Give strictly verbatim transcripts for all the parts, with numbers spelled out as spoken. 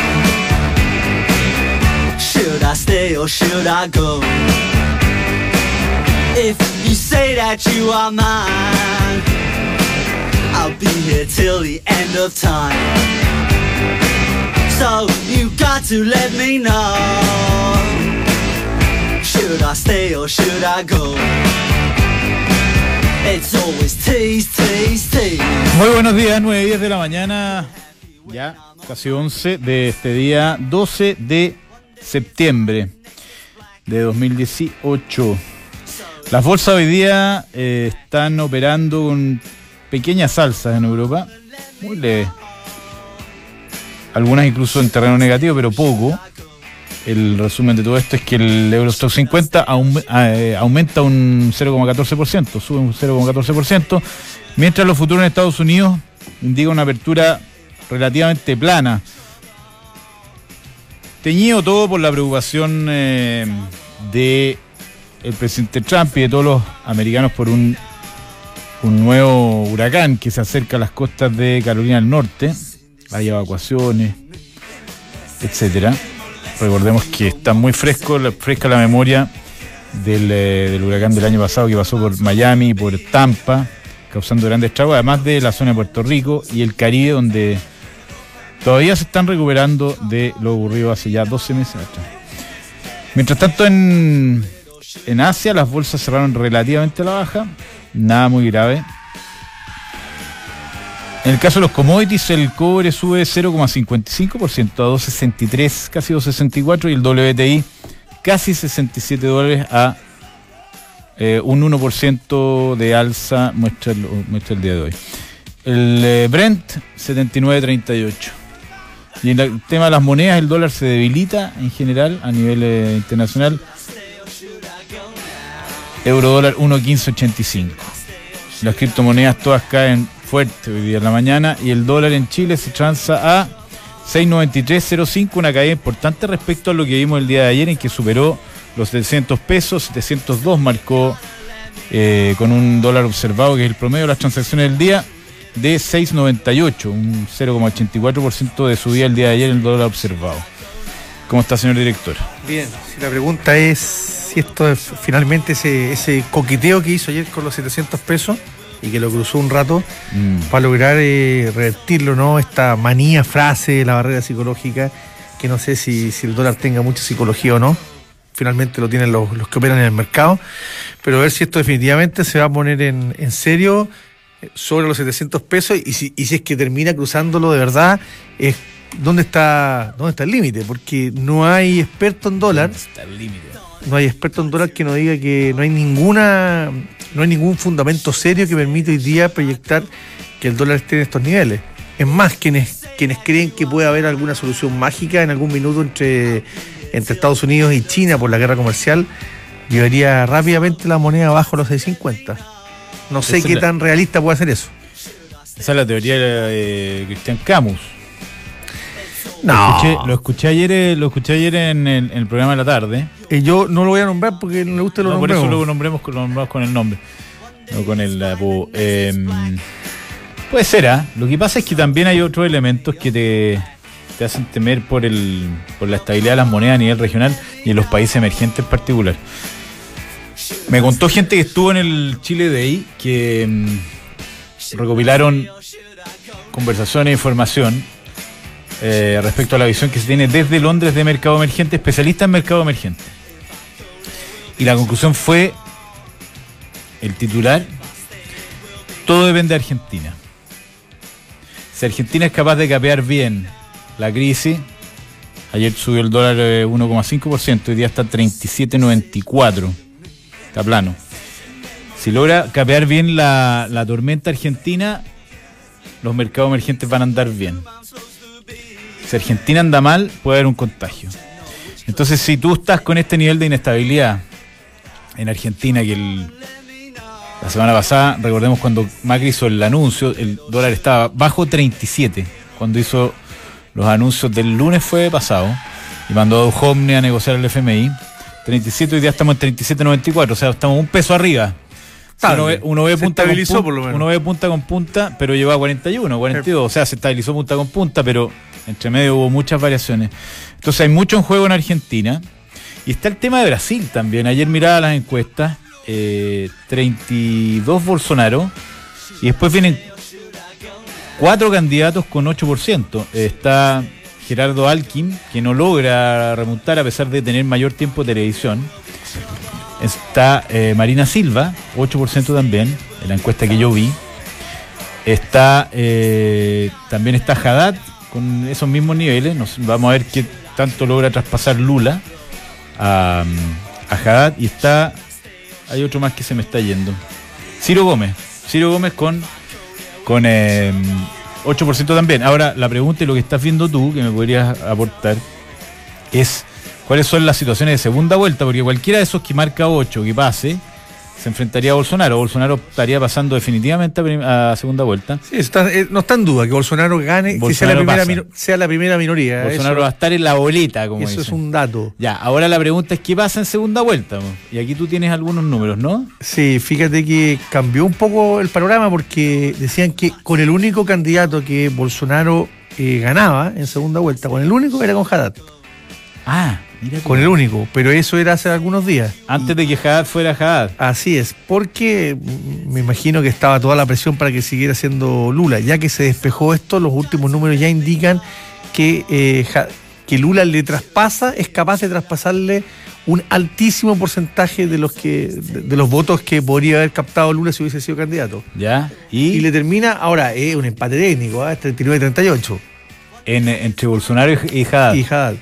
Should I stay or should I go? If you say that you are mine, I'll be here till the end of time. So you got to let me know. Should I stay or should I go? It's always tease, tease, tease. Muy buenos días, nueve y diez de la mañana, ya casi once de este día doce de septiembre de dos mil dieciocho. Las bolsas hoy día eh, están operando con pequeñas alzas en Europa, muy leve. Algunas incluso en terreno negativo, pero poco. El resumen de todo esto es que el Eurostoxx cincuenta aum, eh, aumenta un cero coma catorce por ciento, sube un cero coma catorce por ciento, mientras los futuros en Estados Unidos indican una apertura relativamente plana. Teñido todo por la preocupación eh, de el presidente Trump y de todos los americanos por un, un nuevo huracán que se acerca a las costas de Carolina del Norte. Hay evacuaciones, etcétera. Recordemos que está muy fresco, fresca la memoria del, eh, del huracán del año pasado que pasó por Miami y por Tampa, causando grandes estragos, además de la zona de Puerto Rico y el Caribe, donde todavía se están recuperando de lo ocurrido hace ya doce meses atrás. Mientras tanto, en, en Asia las bolsas cerraron relativamente a la baja, nada muy grave. En el caso de los commodities, el cobre sube cero coma cincuenta y cinco por ciento a doscientos sesenta y tres, casi doscientos sesenta y cuatro, y el W T I casi sesenta y siete dólares a eh, un uno por ciento de alza, muestra el, muestra el día de hoy. El eh, Brent, setenta y nueve treinta y ocho. Y en el tema de las monedas, el dólar se debilita en general a nivel eh, internacional. Euro dólar uno quince ochenta y cinco. Las criptomonedas todas caen fuerte hoy día en la mañana y el dólar en Chile se transa a seis noventa y tres cero cinco, una caída importante respecto a lo que vimos el día de ayer, en que superó los setecientos pesos, setecientos dos marcó eh, con un dólar observado, que es el promedio de las transacciones del día, de seis noventa y ocho, un cero coma ochenta y cuatro por ciento de subida el día de ayer en el dólar observado. ¿Cómo está, señor director? Bien, si la pregunta es si esto es finalmente ese, ese coqueteo que hizo ayer con los setecientos pesos y que lo cruzó un rato mm. para lograr eh, revertirlo, ¿no? Esta manía, frase, la barrera psicológica, que no sé si, si el dólar tenga mucha psicología o no. Finalmente lo tienen los, los que operan en el mercado, pero a ver si esto definitivamente se va a poner en, en serio sobre los setecientos pesos y si, y si es que termina cruzándolo de verdad, es ¿dónde está, dónde está el límite? Porque no hay experto en dólar. ¿Dónde está el límite? No hay experto en dólar que nos diga que no hay ninguna, no hay ningún fundamento serio que permita hoy día proyectar que el dólar esté en estos niveles. Es más, quienes, quienes creen que puede haber alguna solución mágica en algún minuto entre, entre Estados Unidos y China por la guerra comercial, llevaría rápidamente la moneda abajo a los seis cincuenta. No sé Esa qué la... tan realista puede ser eso. Esa es la teoría de Cristian Camus. No. Lo escuché, lo escuché ayer, lo escuché ayer en el, en el programa de la tarde. Y yo no lo voy a nombrar porque no le gusta lo no, nombremos. Por eso lo nombremos, lo nombramos con el nombre, no con el apodo. Eh, puede ser, ¿ah? ¿eh? Lo que pasa es que también hay otros elementos que te, te hacen temer por el por la estabilidad de las monedas a nivel regional y en los países emergentes en particular. Me contó gente que estuvo en el Chile Day que mmm, recopilaron conversaciones e información eh, respecto a la visión que se tiene desde Londres de mercado emergente, especialista en mercado emergente. Y la conclusión fue el titular: todo depende de Argentina. Si Argentina es capaz de capear bien la crisis, ayer subió el dólar eh, uno coma cinco por ciento, hoy día está treinta y siete noventa y cuatro. Está plano. Si logra capear bien la, la tormenta argentina, los mercados emergentes van a andar bien. Si Argentina anda mal, puede haber un contagio. Entonces, si tú estás con este nivel de inestabilidad en Argentina, que el, la semana pasada, recordemos cuando Macri hizo el anuncio, el dólar estaba bajo treinta y siete, cuando hizo los anuncios del lunes fue pasado, y mandó a Duhovne a negociar el F M I. treinta y siete, hoy día estamos en treinta y siete noventa y cuatro, o sea, estamos un peso arriba. Si uno ve, uno ve punta con punta, uno ve punta con punta, pero llegó a cuarenta y uno, cuarenta y dos, o sea, se estabilizó punta con punta, pero Entre medio hubo muchas variaciones. Entonces hay mucho en juego en Argentina. Y está el tema de Brasil también. Ayer miraba las encuestas. Eh, treinta y dos Bolsonaro. Y después vienen cuatro candidatos con ocho por ciento. Está Gerardo Alckmin, que no logra remontar a pesar de tener mayor tiempo de televisión. Está eh, Marina Silva, ocho por ciento también, en la encuesta que yo vi. Está eh, también está Haddad, con esos mismos niveles. Nos, vamos a ver qué tanto logra traspasar Lula a, a Haddad. Y está, hay otro más que se me está yendo. Ciro Gómez. Ciro Gómez con, con eh, ocho por ciento también. Ahora, la pregunta y lo que estás viendo tú, que me podrías aportar, es cuáles son las situaciones de segunda vuelta, porque cualquiera de esos que marca ocho, que pase, se enfrentaría a Bolsonaro. Bolsonaro estaría pasando definitivamente a, prim- a segunda vuelta. Sí, está, eh, no está en duda que Bolsonaro gane, Bolsonaro que sea la, primera pasa. mino- sea la primera minoría. Bolsonaro eso, va a estar en la boleta, como eso dicen. es un dato. Ya, ahora la pregunta es qué pasa en segunda vuelta. Po? Y aquí tú tienes algunos números, ¿no? Sí, fíjate que cambió un poco el panorama porque decían que con el único candidato que Bolsonaro eh, ganaba en segunda vuelta, con el único era con Haddad. Ah, mira. Con el único, pero eso era hace algunos días. Antes de que Haddad fuera Haddad. Así es, porque me imagino que estaba toda la presión para que siguiera siendo Lula. Ya que se despejó esto, los últimos números ya indican que, eh, que Lula le traspasa, es capaz de traspasarle un altísimo porcentaje de los que de, de los votos que podría haber captado Lula si hubiese sido candidato. Ya, y, Y le termina, ahora es un empate técnico, ¿eh? treinta y nueve a treinta y ocho. en, entre Bolsonaro y, y Haddad. Y Haddad.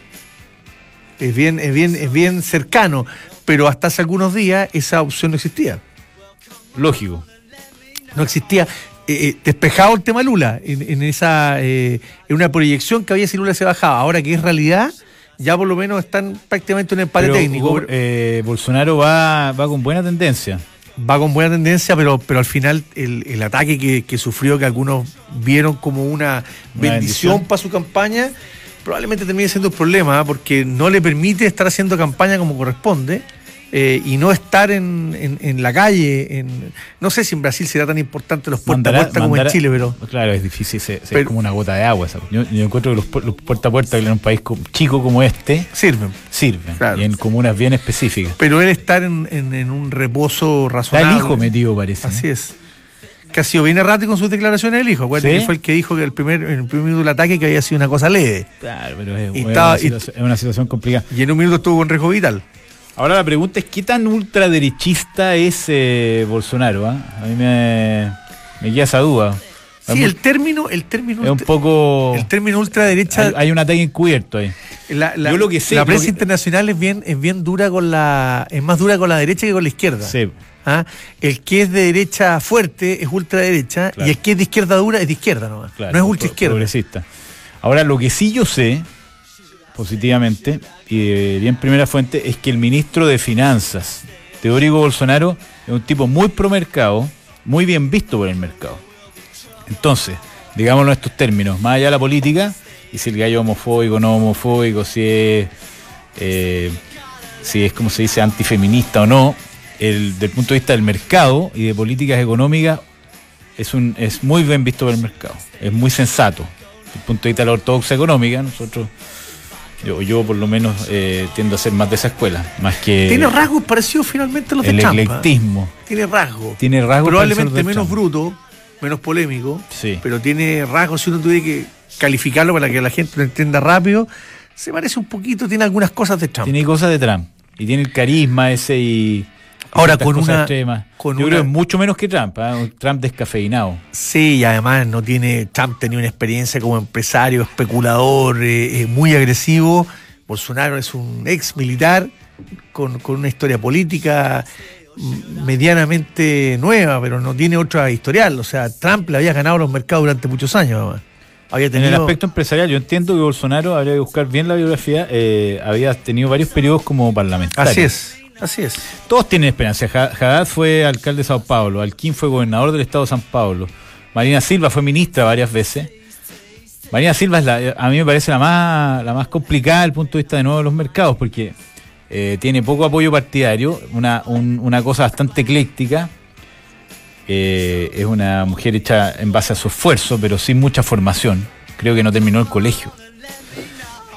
Es bien, es bien, es bien cercano, pero hasta hace algunos días esa opción no existía. Lógico. No existía. Eh, eh, despejado el tema Lula en, en esa eh, en una proyección que había si Lula se bajaba. Ahora que es realidad, ya por lo menos están prácticamente en un empate Pero, técnico. Hugo, eh, Bolsonaro va, va con buena tendencia. Va con buena tendencia, pero, pero al final el, el ataque que, que sufrió, que algunos vieron como una, Una bendición, bendición. para su campaña, probablemente termine siendo un problema, ¿eh? Porque no le permite estar haciendo campaña como corresponde. Eh, y no estar en, en, en la calle, en, no sé si en Brasil será tan importante los puerta a Mandará- puerta como en mandará- Chile, pero Claro, es difícil, se, se- Pero- es como una gota de agua. ¿sabes? Yo, yo encuentro que los, pu- los puerta a puerta en un país co- chico como este sirven. sirven, Claro. y en comunas bien específicas. Pero él estar en, en, en un reposo Está razonable. el hijo metido, parece. Así ¿no? es. Que ha sido bien errático con sus declaraciones el hijo. Acuérdate ¿Sí? que fue el que dijo que el primer, en el primer minuto del ataque que había sido una cosa leve. Claro, pero es, Y es estaba- una y- situación, es una situación complicada. Y en un minuto estuvo con riesgo vital. Ahora la pregunta es, ¿qué tan ultraderechista es eh, Bolsonaro? ¿ah? A mí me, me queda esa duda. Es Sí, muy- el término, el término, es un poco... el término ultraderecha. Hay, hay un ataque encubierto ahí. La, la- Yo lo que sé, la lo prensa que- internacional es bien, es bien dura con la, es más dura con la derecha que con la izquierda. Sí. ¿Ah? El que es de derecha fuerte es ultraderecha Claro. y el que es de izquierda dura es de izquierda nomás. Claro, no es pro- ultra izquierda. progresista. Ahora, lo que sí yo sé, positivamente, y de bien primera fuente, es que el ministro de Finanzas, Teórico Bolsonaro, es un tipo muy pro mercado, muy bien visto por el mercado. Entonces, digámoslo en estos términos, más allá de la política, y si el gallo es homofóbico, no homofóbico, si es, eh, si es como se dice, antifeminista o no, el, del punto de vista del mercado y de políticas económicas, es un es muy bien visto por el mercado, es muy sensato. Desde el punto de vista de la ortodoxia económica, nosotros, yo, yo por lo menos eh, tiendo a ser más de esa escuela, más que Tiene rasgos parecidos finalmente a los de el Trump. ¿ah? eclectismo. Tiene rasgos. Tiene rasgos Probablemente parecidos menos de Trump. bruto, menos polémico, Sí. pero tiene rasgos, si uno tuviera que calificarlo para que la gente lo entienda rápido, se parece un poquito, tiene algunas cosas de Trump. Tiene cosas de Trump. Y tiene el carisma ese y. Ahora, ciertas con cosas una- extremas. con Yo una- creo que es mucho menos que Trump, ¿ah? Un Trump descafeinado. Sí, y además no tiene, Trump tenía una experiencia como empresario, especulador, eh, eh, muy agresivo. Bolsonaro es un ex militar con, con una historia política mm, medianamente nueva, pero no tiene otra historial. O sea, Trump le había ganado los mercados durante muchos años, además. Había En el tenido, aspecto empresarial, yo entiendo que Bolsonaro, habría que buscar bien la biografía, eh, había tenido varios periodos como parlamentario. Así es, así es. Todos tienen experiencia. Ja- Haddad fue alcalde de Sao Paulo, Alckmin fue gobernador del estado de San Paulo, Marina Silva fue ministra varias veces. Marina Silva es la, a mí me parece la más, la más complicada desde el punto de vista de nuevo de los mercados, porque eh, tiene poco apoyo partidario, una, un- una cosa bastante ecléctica. Eh, es una mujer hecha en base a su esfuerzo, pero sin mucha formación. Creo que no terminó el colegio.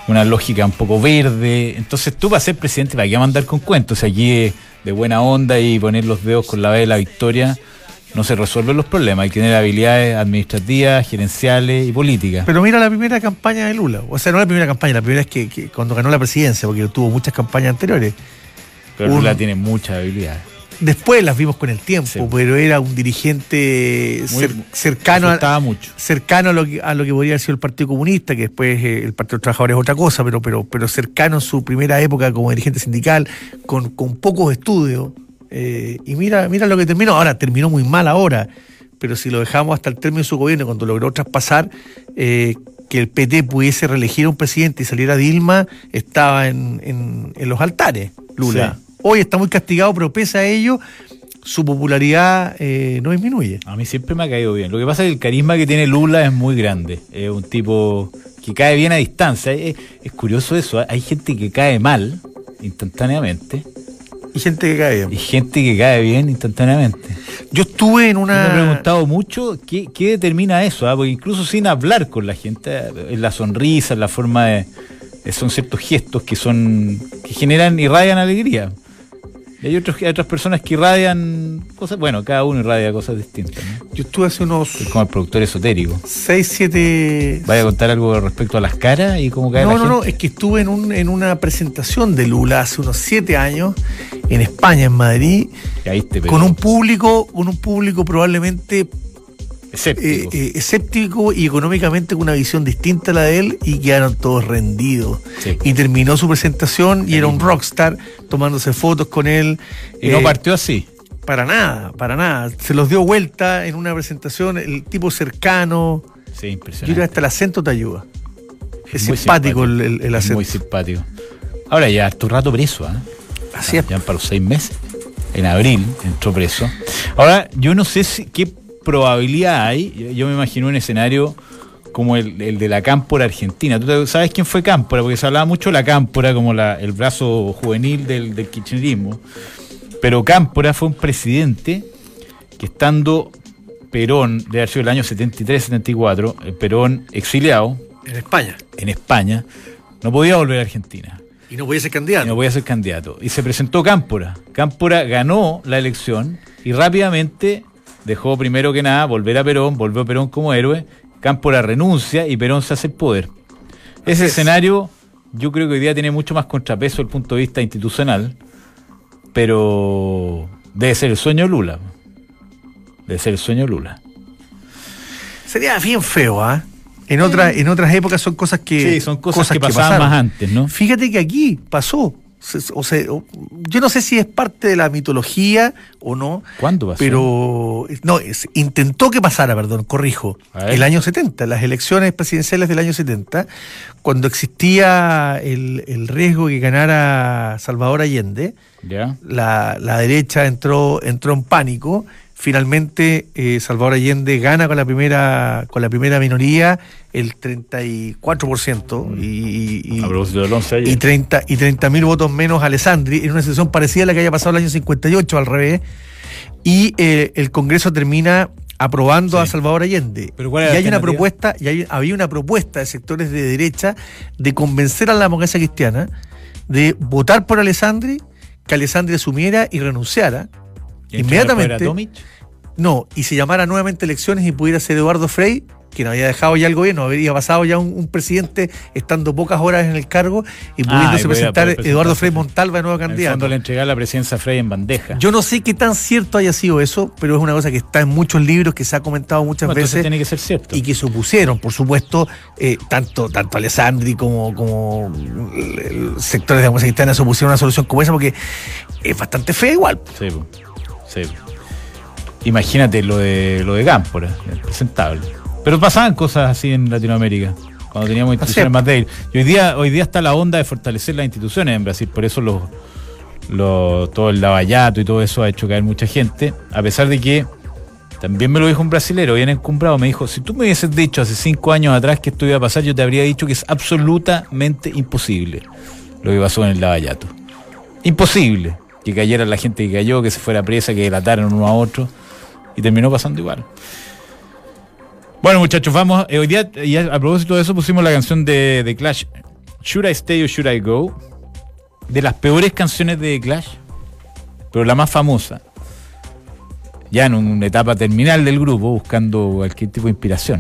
una lógica un poco verde. Entonces tú para ser presidente, ¿para qué mandar con cuentos? Aquí de buena onda y poner los dedos con la B de la victoria no se resuelven los problemas. Hay que tener habilidades administrativas, gerenciales y políticas. Pero mira la primera campaña de Lula. O sea, no la primera campaña, la primera es que, que cuando ganó la presidencia, porque tuvo muchas campañas anteriores. Pero un, Lula tiene muchas habilidades. Después las vimos con el tiempo, sí. Pero era un dirigente cer, Muy, cercano, a, mucho. cercano a lo, que, a lo que podría haber sido el Partido Comunista, que después eh, el Partido de los Trabajadores es otra cosa, pero, pero, pero cercano en su primera época como dirigente sindical, con, con pocos estudios. Eh, y mira, mira lo que terminó. Ahora, terminó muy mal ahora, pero si lo dejamos hasta el término de su gobierno, cuando logró traspasar eh, que el P T pudiese reelegir a un presidente y saliera Dilma, estaba en, en, en los altares, Lula. Sí. Hoy está muy castigado, pero pese a ello, su popularidad eh, no disminuye. A mí siempre me ha caído bien. Lo que pasa es que el carisma que tiene Lula es muy grande. Es un tipo que cae bien a distancia. Es, es curioso eso. Hay gente que cae mal instantáneamente. Y gente que cae bien. Y gente que cae bien instantáneamente. Yo estuve en una... Me he preguntado mucho qué, qué determina eso, ¿eh? Porque incluso sin hablar con la gente, en la sonrisa, en la forma de... Son ciertos gestos que son que generan, irradian alegría. Y hay, otros, hay otras personas que irradian cosas, bueno, cada uno irradia cosas distintas, ¿no? Yo estuve hace unos... Es como el productor esotérico. seis, siete... ¿Vaya a contar algo respecto a las caras y cómo cae no, la no, gente? No, no, es que estuve en, un, en una presentación de Lula hace unos siete años en España, en Madrid, Caíste, pero... con un público, con un público probablemente... Escéptico. Eh, eh, escéptico y económicamente con una visión distinta a la de él, y quedaron todos rendidos. Sí. Y terminó su presentación y sí. Era un rockstar tomándose fotos con él. Y eh, no partió así. Para nada, para nada. Se los dio vuelta en una presentación, el tipo cercano. Sí, impresionante. Yo creo que hasta el acento te ayuda. Es simpático, simpático el, el, el acento. Muy simpático. Ahora ya, tu rato preso, ¿eh? Así ya, es. Ya para los seis meses. En abril entró preso. Ahora, yo no sé si qué probabilidad hay. Yo me imagino un escenario como el, el de la Cámpora Argentina. ¿Tú sabes quién fue Cámpora? Porque se hablaba mucho de la Cámpora como la, el brazo juvenil del, del kirchnerismo. Pero Cámpora fue un presidente que, estando Perón, de haber sido el año setenta y tres setenta y cuatro, Perón exiliado en España. En España, no podía volver a Argentina. Y no podía ser candidato. Y no podía ser candidato. Y se presentó Cámpora. Cámpora ganó la elección y rápidamente dejó, primero que nada, volver a Perón, volvió a Perón como héroe. Cámpora renuncia y Perón se hace el poder. Ese es. escenario yo creo que hoy día tiene mucho más contrapeso desde el punto de vista institucional, pero debe ser el sueño de Lula. Debe ser el sueño de Lula. Sería bien feo, ¿ah? ¿eh? En, otra, en otras épocas son cosas que... Sí, son cosas, cosas que pasaban que más antes, ¿no? Fíjate que aquí pasó. O sea, yo no sé si es parte de la mitología o no. ¿Cuándo pasó? Pero no, es, intentó que pasara, perdón, corrijo, el año setenta, las elecciones presidenciales del año setenta, cuando existía el, el riesgo que ganara Salvador Allende, ¿ya? La, la derecha entró, entró en pánico. Finalmente eh, Salvador Allende gana con la primera con la primera minoría el treinta y cuatro por ciento y, y, y, y treinta y treinta mil votos menos a Alessandri, en una situación parecida a la que haya pasado el año cincuenta y ocho, al revés, y eh, el Congreso termina aprobando sí. a Salvador Allende. ¿Pero cuál era y hay la una propuesta y hay, había una propuesta de sectores de derecha de convencer a la democracia cristiana de votar por Alessandri, que Alessandri asumiera y renunciara. ¿Y inmediatamente no, y se llamara nuevamente elecciones y pudiera ser Eduardo Frei, quien había dejado ya el gobierno, habría pasado ya un, un presidente estando pocas horas en el cargo y pudiéndose ah, y presentar Eduardo Frei Montalva de nuevo candidato. Cuando le entregar la presidencia a Frei en bandeja. Yo no sé qué tan cierto haya sido eso, pero es una cosa que está en muchos libros, que se ha comentado muchas bueno, veces. Tiene que ser cierto. Y que supusieron, por supuesto, eh, tanto, tanto Alessandri como, como el sectores de la democracia cristiana supusieron una solución como esa, porque es bastante fea igual. Sí, sí. Imagínate lo de lo de Cámpora, presentable. Pero pasaban cosas así en Latinoamérica, cuando teníamos instituciones más débiles. Y hoy día, hoy día está la onda de fortalecer las instituciones en Brasil, por eso los, los, todo el lavallato y todo eso ha hecho caer mucha gente, a pesar de que, también me lo dijo un brasilero bien encumbrado, me dijo, si tú me hubieses dicho hace cinco años atrás que esto iba a pasar, yo te habría dicho que es absolutamente imposible lo que pasó en el lavallato. Imposible. Que cayera la gente que cayó, que se fuera presa, que delataron uno a otro, y terminó pasando igual. Bueno, muchachos, vamos. Eh, hoy día, y a propósito de eso, pusimos la canción de, de Clash, Should I Stay or Should I Go, de las peores canciones de The Clash, pero la más famosa, ya en una etapa terminal del grupo, buscando cualquier tipo de inspiración.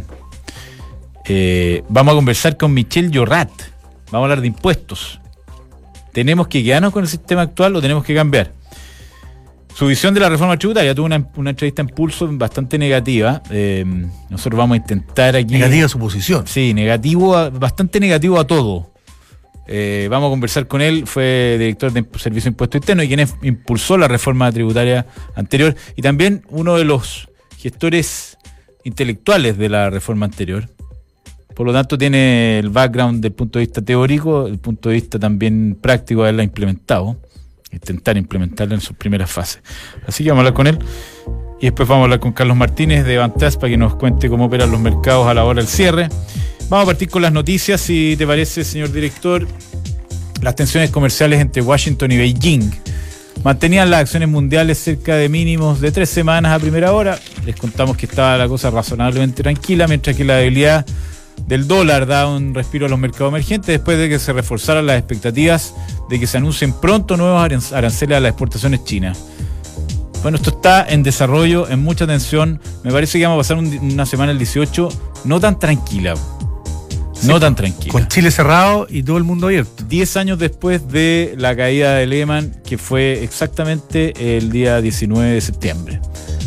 Eh, vamos a conversar con Michelle Llorat, vamos a hablar de impuestos. ¿Tenemos que quedarnos con el sistema actual o tenemos que cambiar? Su visión de la reforma tributaria, tuvo una, una entrevista en Pulso bastante negativa. Eh, nosotros vamos a intentar aquí... Negativa su posición. Sí, negativo, a, bastante negativo a todo. Eh, vamos a conversar con él, fue director de Servicio de Impuesto Interno y quien es, impulsó la reforma tributaria anterior y también uno de los gestores intelectuales de la reforma anterior. Por lo tanto, tiene el background del punto de vista teórico, el punto de vista también práctico de haberla implementado. Intentar implementarla en sus primeras fases. Así que vamos a hablar con él y después vamos a hablar con Carlos Martínez de Bantas para que nos cuente cómo operan los mercados a la hora del cierre. Vamos a partir con las noticias, si te parece, señor director. Las tensiones comerciales entre Washington y Beijing mantenían las acciones mundiales cerca de mínimos de tres semanas a primera hora. Les contamos que estaba la cosa razonablemente tranquila, mientras que la debilidad del dólar da un respiro a los mercados emergentes después de que se reforzaran las expectativas de que se anuncien pronto nuevos aranceles a las exportaciones chinas. Bueno, esto está en desarrollo, en mucha tensión. Me parece que vamos a pasar un, una semana el dieciocho no tan tranquila. No sí, tan tranquila. Con Chile cerrado y todo el mundo abierto. Diez años después de la caída de Lehman, que fue exactamente el día diecinueve de septiembre.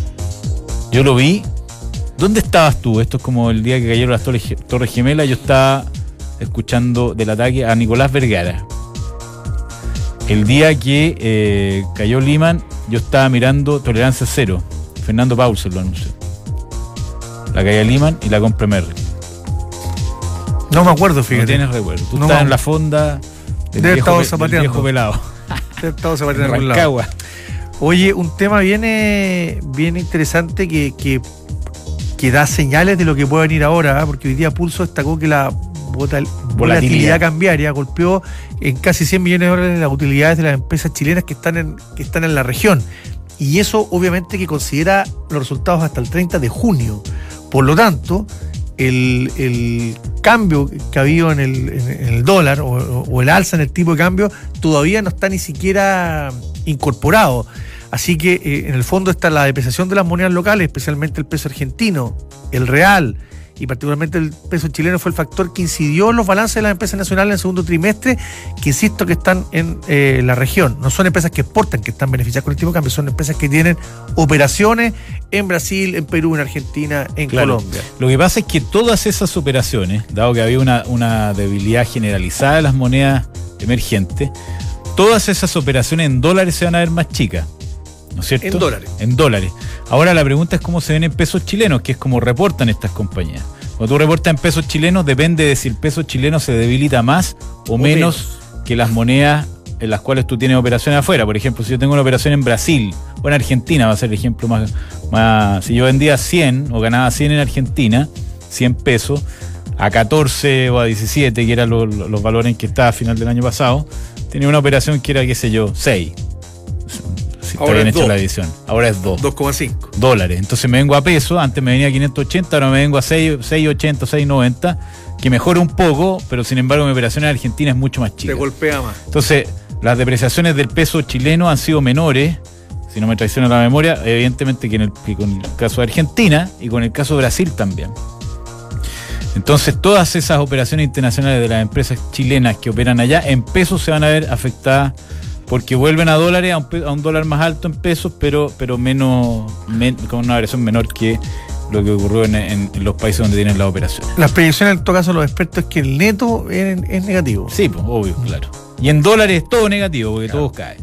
Yo lo vi. ¿Dónde estabas tú? Esto es como el día que cayeron las Torres, torres Gemelas. Yo estaba escuchando del ataque a Nicolás Vergara. El día que eh, cayó Lehman, yo estaba mirando Tolerancia Cero. Fernando Paulsen lo anunció. La caída de Lehman y la compra Merrill. No me acuerdo, fíjate. No tienes recuerdo. Tú no estás me... en la fonda del de viejo, estado pe- del viejo pelado. De estado zapateando en Rancagua. Oye, un tema bien, eh, bien interesante que... que que da señales de lo que puede venir ahora, ¿eh? Porque hoy día Pulso destacó que la votal, volatilidad. volatilidad cambiaria golpeó en casi cien millones de dólares las utilidades de las empresas chilenas que están en, que están en la región. Y eso obviamente que considera los resultados hasta el treinta de junio. Por lo tanto, el, el cambio que ha habido en el, en el dólar o, o el alza en el tipo de cambio todavía no está ni siquiera incorporado. Así que eh, en el fondo está la depreciación de las monedas locales, especialmente el peso argentino, el real y particularmente el peso chileno fue el factor que incidió en los balances de las empresas nacionales en el segundo trimestre, que insisto que están en eh, la región. No son empresas que exportan, que están beneficiadas con el tipo de cambio, son empresas que tienen operaciones en Brasil, en Perú, en Argentina, en claro. Colombia. Lo que pasa es que todas esas operaciones, dado que había una, una debilidad generalizada de las monedas emergentes, todas esas operaciones en dólares se van a ver más chicas. ¿No es cierto? En dólares. En dólares. Ahora la pregunta es cómo se ven en pesos chilenos, que es como reportan estas compañías. Cuando tú reportas en pesos chilenos, depende de si el peso chileno se debilita más o, o menos, menos que las monedas en las cuales tú tienes operaciones afuera. Por ejemplo, si yo tengo una operación en Brasil o en Argentina, va a ser el ejemplo más, más... Si yo vendía cien o ganaba cien en Argentina, cien pesos, a catorce o a diecisiete, que eran los, los valores en que estaba a final del año pasado, tenía una operación que era, qué sé yo, seis. Si está bien hecho la edición. Ahora es dos. dos coma cinco dólares. Entonces me vengo a peso. Antes me venía a quinientos ochenta, ahora me vengo a seis, seis ochenta, seis noventa, que mejora un poco, pero sin embargo mi operación en Argentina es mucho más chica. Te golpea más. Entonces, las depreciaciones del peso chileno han sido menores, si no me traiciona la memoria, evidentemente que, en el, que con el caso de Argentina y con el caso de Brasil también. Entonces, todas esas operaciones internacionales de las empresas chilenas que operan allá en pesos se van a ver afectadas porque vuelven a dólares, a un, a un dólar más alto en pesos, pero, pero menos, men, con una variación menor que lo que ocurrió en, en, en los países donde tienen las operaciones. Las predicciones en todo caso de los expertos es que el neto es, es negativo. Sí, pues, obvio, claro. Y en dólares todo negativo, porque claro, todos caen.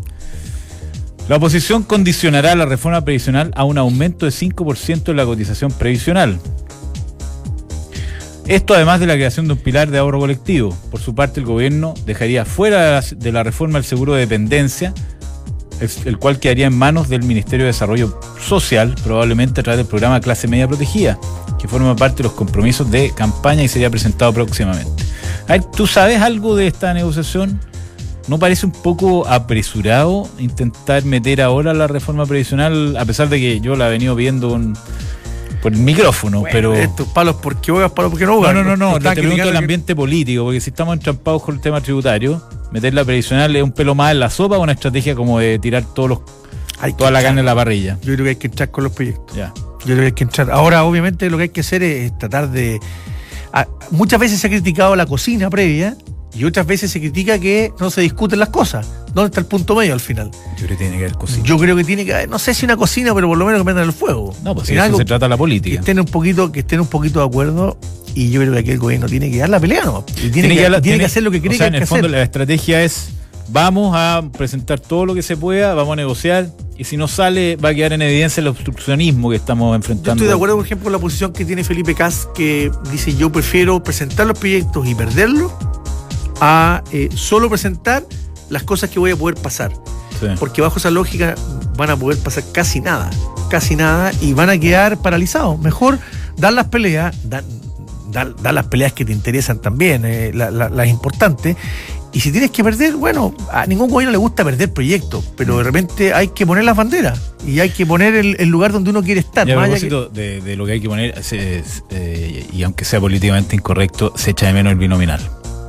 La oposición condicionará la reforma previsional a un aumento de cinco por ciento en la cotización previsional. Esto además de la creación de un pilar de ahorro colectivo. Por su parte, el gobierno dejaría fuera de la, de la reforma el seguro de dependencia, el, el cual quedaría en manos del Ministerio de Desarrollo Social, probablemente a través del programa Clase Media Protegida, que forma parte de los compromisos de campaña y sería presentado próximamente. A ver, ¿tú sabes algo de esta negociación? ¿No parece un poco apresurado intentar meter ahora la reforma previsional, a pesar de que yo la he venido viendo con... por el micrófono, bueno, pero... Estos palos porque juegas, palos porque no juegas. No, no, no, no, Está te pregunto el criticando ambiente político, porque si estamos entrampados con el tema tributario, meter la previsional es un pelo más en la sopa o una estrategia como de tirar todos los Hay que toda la entrar. carne en la parrilla. Yo creo que hay que entrar con los proyectos. Ya. Yo creo que hay que entrar. Ahora, obviamente, lo que hay que hacer es tratar de... a- muchas veces se ha criticado la cocina previa y otras veces se critica que no se discuten las cosas. ¿Dónde está el punto medio al final? Yo creo que tiene que haber cocina. Yo creo que tiene que haber, no sé si una cocina, pero por lo menos que prendan el fuego. No, pues si En de eso algo se trata la que política. estén un poquito, que estén un poquito de acuerdo, y yo creo que aquí el gobierno tiene que dar la pelea, ¿no? Y tiene, Tiene que, que hablar- tiene tiene- que hacer lo que cree o sea, que en hay el que fondo hacer. la estrategia es vamos a presentar todo lo que se pueda, vamos a negociar y si no sale va a quedar en evidencia el obstruccionismo que estamos Yo enfrentando. estoy de acuerdo, por ejemplo, con la posición que tiene Felipe Cas, que dice yo prefiero presentar los proyectos y perderlos a eh, solo presentar las cosas que voy a poder pasar. Sí. Porque bajo esa lógica van a poder pasar casi nada, casi nada, y van a quedar paralizados. Mejor dar las peleas, dar, dar, dar las peleas que te interesan también, eh, la- la- las importantes. Y si tienes que perder, bueno, a ningún gobierno le gusta perder proyectos, pero de repente hay que poner las banderas y hay que poner el, el lugar donde uno quiere estar. Y a más allá que- propósito de, de lo que hay que poner, se- es, eh, y aunque sea políticamente incorrecto, se echa de menos el binominal.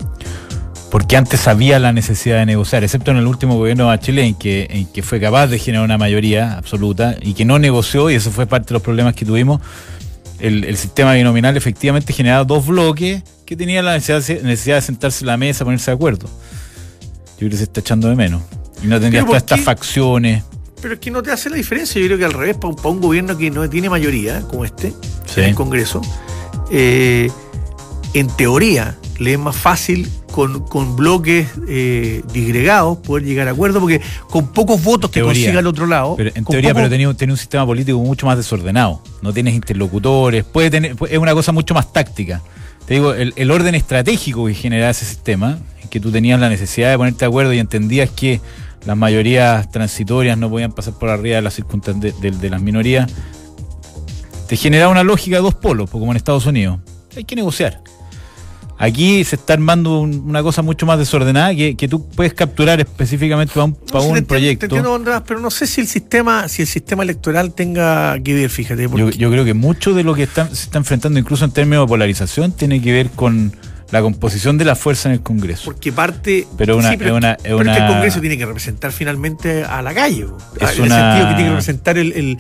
Porque antes había la necesidad de negociar, excepto en el último gobierno de Chile, en que, en que fue capaz de generar una mayoría absoluta y que no negoció, y eso fue parte de los problemas que tuvimos. El, el sistema binominal efectivamente generaba dos bloques que tenían la necesidad, necesidad de sentarse en la mesa, ponerse de acuerdo. Yo creo que se está echando de menos. Y no tendría Pero ¿por todas estas qué? facciones. Pero es que no te hace la diferencia. Yo creo que al revés, para un, para un gobierno que no tiene mayoría, como este, Sí. en el Congreso, eh, en teoría le es más fácil con, con bloques eh, disgregados poder llegar a acuerdo, porque con pocos votos que Teoría. consiga el otro lado. Pero en con teoría, poco- pero tenía, tenía un sistema político mucho más desordenado. No tienes interlocutores, puede tener, es una cosa mucho más táctica. Te digo, el, el orden estratégico que generaba ese sistema, en que tú tenías la necesidad de ponerte de acuerdo y entendías que las mayorías transitorias no podían pasar por arriba de las circunstancias de, de, de las minorías, te generaba una lógica de dos polos, como en Estados Unidos. Hay que negociar. Aquí se está armando un- una cosa mucho más desordenada que, que tú puedes capturar específicamente para un, No, para sí, un te entiendo, proyecto. Te entiendo, Andrés, pero no sé si el sistema, si el sistema electoral tenga que ver, fíjate. Porque Yo, yo creo que mucho de lo que está, se está enfrentando, incluso en términos de polarización, tiene que ver con la composición de la fuerza en el Congreso. Porque parte. Pero una- sí, pero es una- es que- es pero es que el una- Congreso tiene que representar finalmente a la calle. bo. Es en una- el sentido que tiene que representar el, el,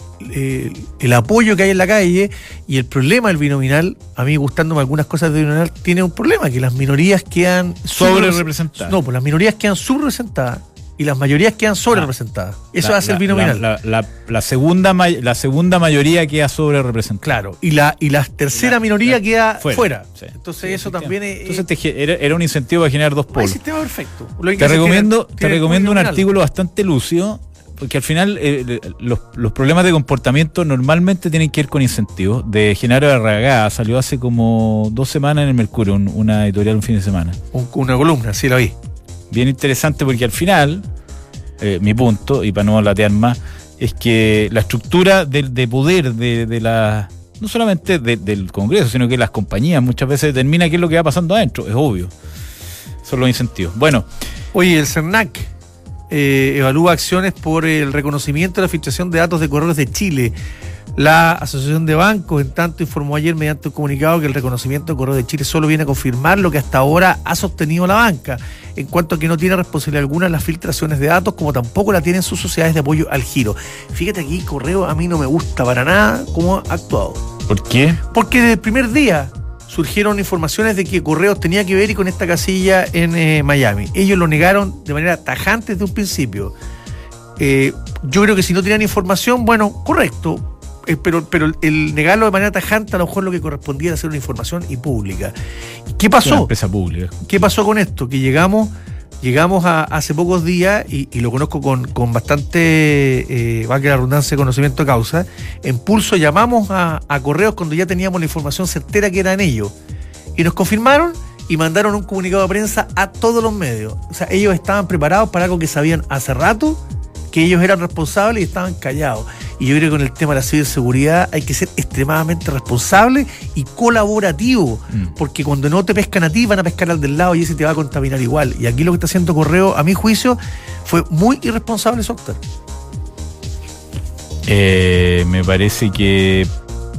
el- el apoyo que hay en la calle. Y el problema del binominal, a mí gustándome algunas cosas del binominal, tiene un problema: que las minorías quedan Sobre subrepresentadas. representadas. No, pues las minorías quedan subrepresentadas y las mayorías quedan sobre representadas. Eso La- hace el la- binominal. La, la- la- la segunda, may- la segunda mayoría queda sobre representada. Claro, y la, y la tercera La- minoría la- queda fuera, fuera. sí. Entonces Sí, eso también es... Entonces te ge- era, era un incentivo a generar dos no hay polos. sistema perfecto. Lo que hay que Te hacer es recomiendo, tener- te tener recomiendo un binominal. artículo bastante lúcido, porque al final eh, los, los problemas de comportamiento normalmente tienen que ver con incentivos. De Genaro Arragá, salió hace como dos semanas en el Mercurio, un- una editorial un fin de semana. Un- una columna, sí la vi. Bien interesante porque al final, eh, mi punto, y para no latear más, es que la estructura del de poder de, de la, no solamente de- del Congreso, sino que las compañías muchas veces determina qué es lo que va pasando adentro, es obvio. Son los incentivos. Bueno, Oye, el CERNAC eh, evalúa acciones por el reconocimiento de la filtración de datos de correos de Chile. La Asociación de Bancos, en tanto, informó ayer mediante un comunicado que el reconocimiento de correos de Chile solo viene a confirmar lo que hasta ahora ha sostenido la banca, en cuanto a que no tiene responsabilidad alguna en las filtraciones de datos, como tampoco la tienen sus sociedades de apoyo al giro. Fíjate aquí, Correo a mí no me gusta para nada cómo ha actuado. ¿por qué? Porque desde el primer día surgieron informaciones de que Correos tenía que ver y con esta casilla en eh, Miami. Ellos lo negaron de manera tajante desde un principio. Eh, yo creo que si no tenían información, bueno, correcto, eh, pero, pero el negarlo de manera tajante a lo mejor lo que correspondía era hacer una información y pública. ¿Qué Es una pasó? empresa pública. ¿Qué pasó con esto? Que llegamos, llegamos a hace pocos días, y, y lo conozco con, con bastante, eh, va que la redundancia, de conocimiento de causa. En Pulso llamamos a, a Correos cuando ya teníamos la información certera que eran ellos. Y nos confirmaron y mandaron un comunicado de prensa a todos los medios. O sea, ellos estaban preparados para algo que sabían hace rato, que ellos eran responsables y estaban callados. Y yo creo que con el tema de la ciberseguridad hay que ser extremadamente responsable y colaborativo, Mm. porque cuando no te pescan a ti, van a pescar al del lado y ese te va a contaminar igual. Y aquí lo que está haciendo Correo, a mi juicio, fue muy irresponsable, Sócrates. Eh, me parece que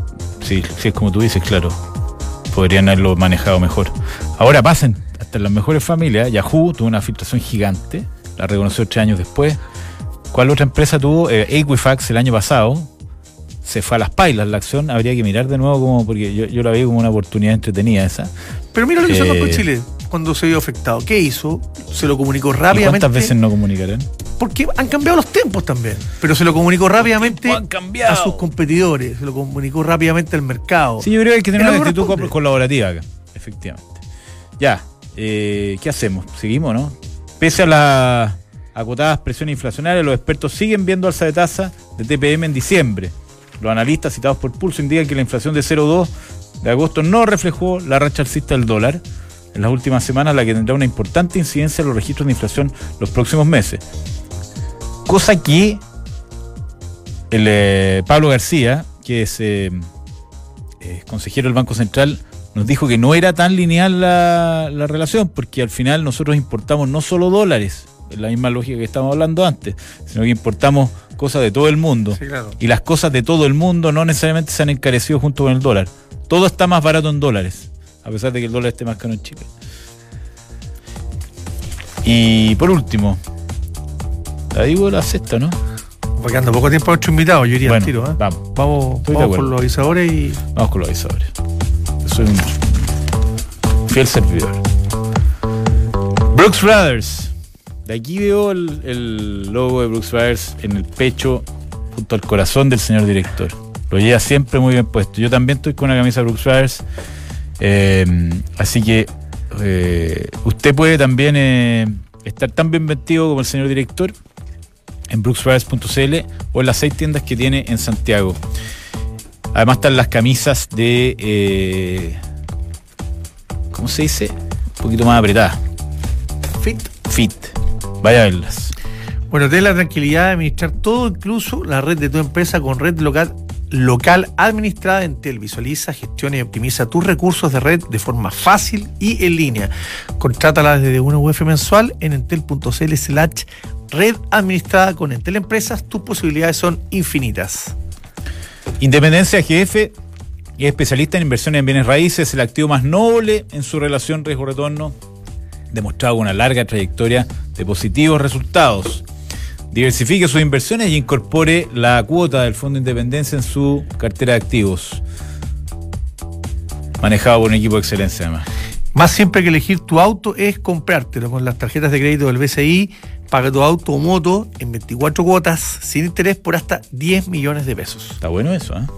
Sí, sí, es como tú dices, claro. Podrían haberlo manejado mejor. Ahora pasen, hasta en las mejores familias. Yahoo tuvo una filtración gigante, la reconoció tres años después. ¿Cuál otra empresa tuvo? Eh, Equifax el año pasado. Se fue a las pailas la acción. Habría que mirar de nuevo, como porque yo, yo la veo como una oportunidad entretenida esa. Pero mira lo que hizo Eh, el Banco de Chile cuando se vio afectado. ¿Qué hizo? Se lo comunicó ¿Y rápidamente. cuántas veces no comunicarán? Porque han cambiado los tiempos también. Pero se lo comunicó rápidamente han cambiado. a sus competidores. Se lo comunicó rápidamente al mercado. Sí, yo creo que hay que tener Era una lo que actitud responde. colaborativa acá, efectivamente. Ya, eh, ¿qué hacemos? ¿Seguimos, no? Pese a las acotadas presiones inflacionarias, los expertos siguen viendo alza de tasa de T P M en diciembre. Los analistas citados por Pulso indican que la inflación de cero coma dos de agosto no reflejó la racha alcista del dólar en las últimas semanas, la que tendrá una importante incidencia en los registros de inflación los próximos meses. Cosa que el eh, Pablo García, que es eh, eh, consejero del Banco Central, nos dijo que no era tan lineal la, la relación, porque al final nosotros importamos no solo dólares, es la misma lógica que estábamos hablando antes, sino que importamos cosas de todo el mundo. Sí, claro. Y las cosas de todo el mundo no necesariamente se han encarecido junto con el dólar. Todo está más barato en dólares, a pesar de que el dólar esté más caro en Chile. Y por último, la digo la sexta, ¿no? Porque anda poco tiempo a nuestro invitado, yo iría Bueno, al tiro. ¿eh? vamos. Vamos, Estoy de vamos acuerdo. con los avisadores y. Vamos con los avisadores. Yo soy un fiel servidor. Brooks Brothers. De aquí veo el, el logo de Brooks Brothers en el pecho, junto al corazón del señor director. Lo lleva siempre muy bien puesto. Yo también estoy con una camisa de Brooks Brothers. Eh, así que eh, usted puede también eh, estar tan bien vestido como el señor director en brooks brothers punto c l o en las seis tiendas que tiene en Santiago. Además están las camisas de eh, ¿cómo se dice? Un poquito más apretadas. Fit. Fit. Vaya a verlas. Bueno, ten la tranquilidad de administrar todo, incluso la red de tu empresa con red local, local administrada en Entel. Visualiza, gestiona y optimiza tus recursos de red de forma fácil y en línea. Contrátala desde una U F mensual en entel punto c l slash red administrada con Entel Empresas. Tus posibilidades son infinitas. Independencia G F es especialista en inversiones en bienes raíces, el activo más noble en su relación riesgo-retorno, demostrado con una larga trayectoria de positivos resultados. Diversifique sus inversiones y incorpore la cuota del Fondo Independencia en su cartera de activos. Manejado por un equipo de excelencia, además. Más siempre que elegir tu auto es comprártelo con las tarjetas de crédito del B C I. Paga tu auto o moto en veinticuatro cuotas sin interés por hasta diez millones de pesos. Está bueno eso, ¿eh?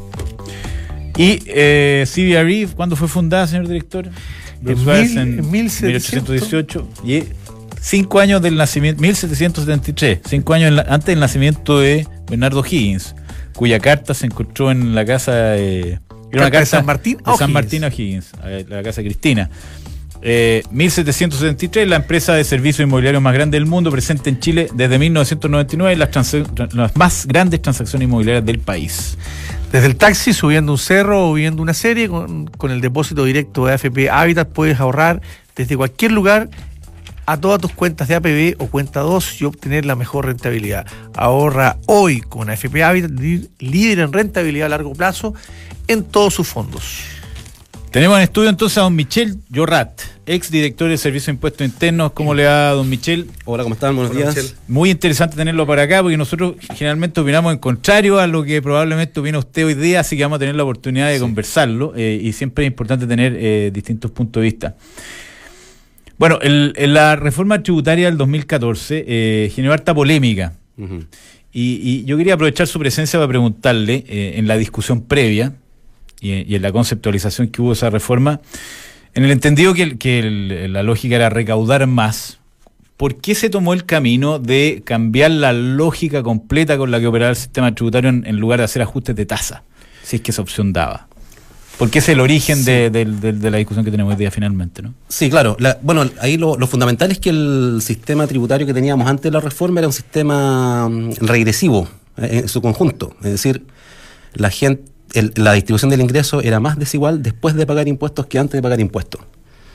Y eh, C B R E, ¿cuándo fue fundada, señor director? En, mil, en mil ochocientos dieciocho. Y cinco años del nacimiento, mil setecientos setenta y tres, cinco años la, antes del nacimiento de Bernardo Higgins, cuya carta se encontró en la casa de, era una ¿Carta de carta San Martín de a San O'Higgins? Martín a Higgins, a la casa de Cristina. Eh, mil setecientos setenta y tres, la empresa de servicios inmobiliarios más grande del mundo, presente en Chile desde mil novecientos noventa y nueve, las, trans- las más grandes transacciones inmobiliarias del país. Desde el taxi, subiendo un cerro o viendo una serie, con, con el depósito directo de A F P Habitat puedes ahorrar desde cualquier lugar a todas tus cuentas de A P B o cuenta dos y obtener la mejor rentabilidad. Ahorra hoy con A F P Habitat, líder en rentabilidad a largo plazo en todos sus fondos. Tenemos en estudio entonces a don Michel Llorat, ex director del Servicio de Impuestos Internos. ¿Cómo le va, don Michel? Hola, ¿cómo están? Buenos Hola, días. Michel. Muy interesante tenerlo para acá, porque nosotros generalmente opinamos en contrario a lo que probablemente opina usted hoy día, así que vamos a tener la oportunidad de sí. conversarlo, eh, y siempre es importante tener eh, distintos puntos de vista. Bueno, el, el, la reforma tributaria del dos mil catorce eh, generó harta polémica, uh-huh. y, y yo quería aprovechar su presencia para preguntarle, eh, en la discusión previa y, y en la conceptualización que hubo de esa reforma, en el entendido que, que el, la lógica era recaudar más, ¿por qué se tomó el camino de cambiar la lógica completa con la que operaba el sistema tributario en, en lugar de hacer ajustes de tasa, si es que esa opción daba? Porque es el origen sí. de, de, de, de la discusión que tenemos hoy día finalmente, ¿no? Sí, claro. La, bueno, ahí lo, lo fundamental es que el sistema tributario que teníamos antes de la reforma era un sistema um, regresivo eh, en su conjunto. Es decir, la gente, el, la distribución del ingreso era más desigual después de pagar impuestos que antes de pagar impuestos.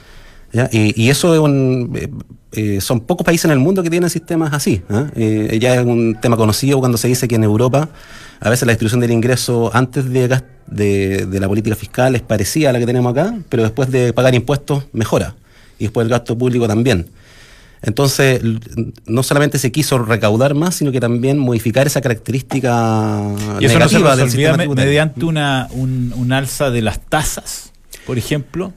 ¿Ya? Y, y eso es un, eh, eh, son pocos países en el mundo que tienen sistemas así. ¿eh? Eh, ya es un tema conocido cuando se dice que en Europa a veces la distribución del ingreso antes de, de, de la política fiscal es parecida a la que tenemos acá, pero después de pagar impuestos mejora. Y después el gasto público también. Entonces, no solamente se quiso recaudar más, sino que también modificar esa característica ¿Y eso negativa no se del sistema me, tributario? mediante una, un, un alza de las tasas, por ejemplo?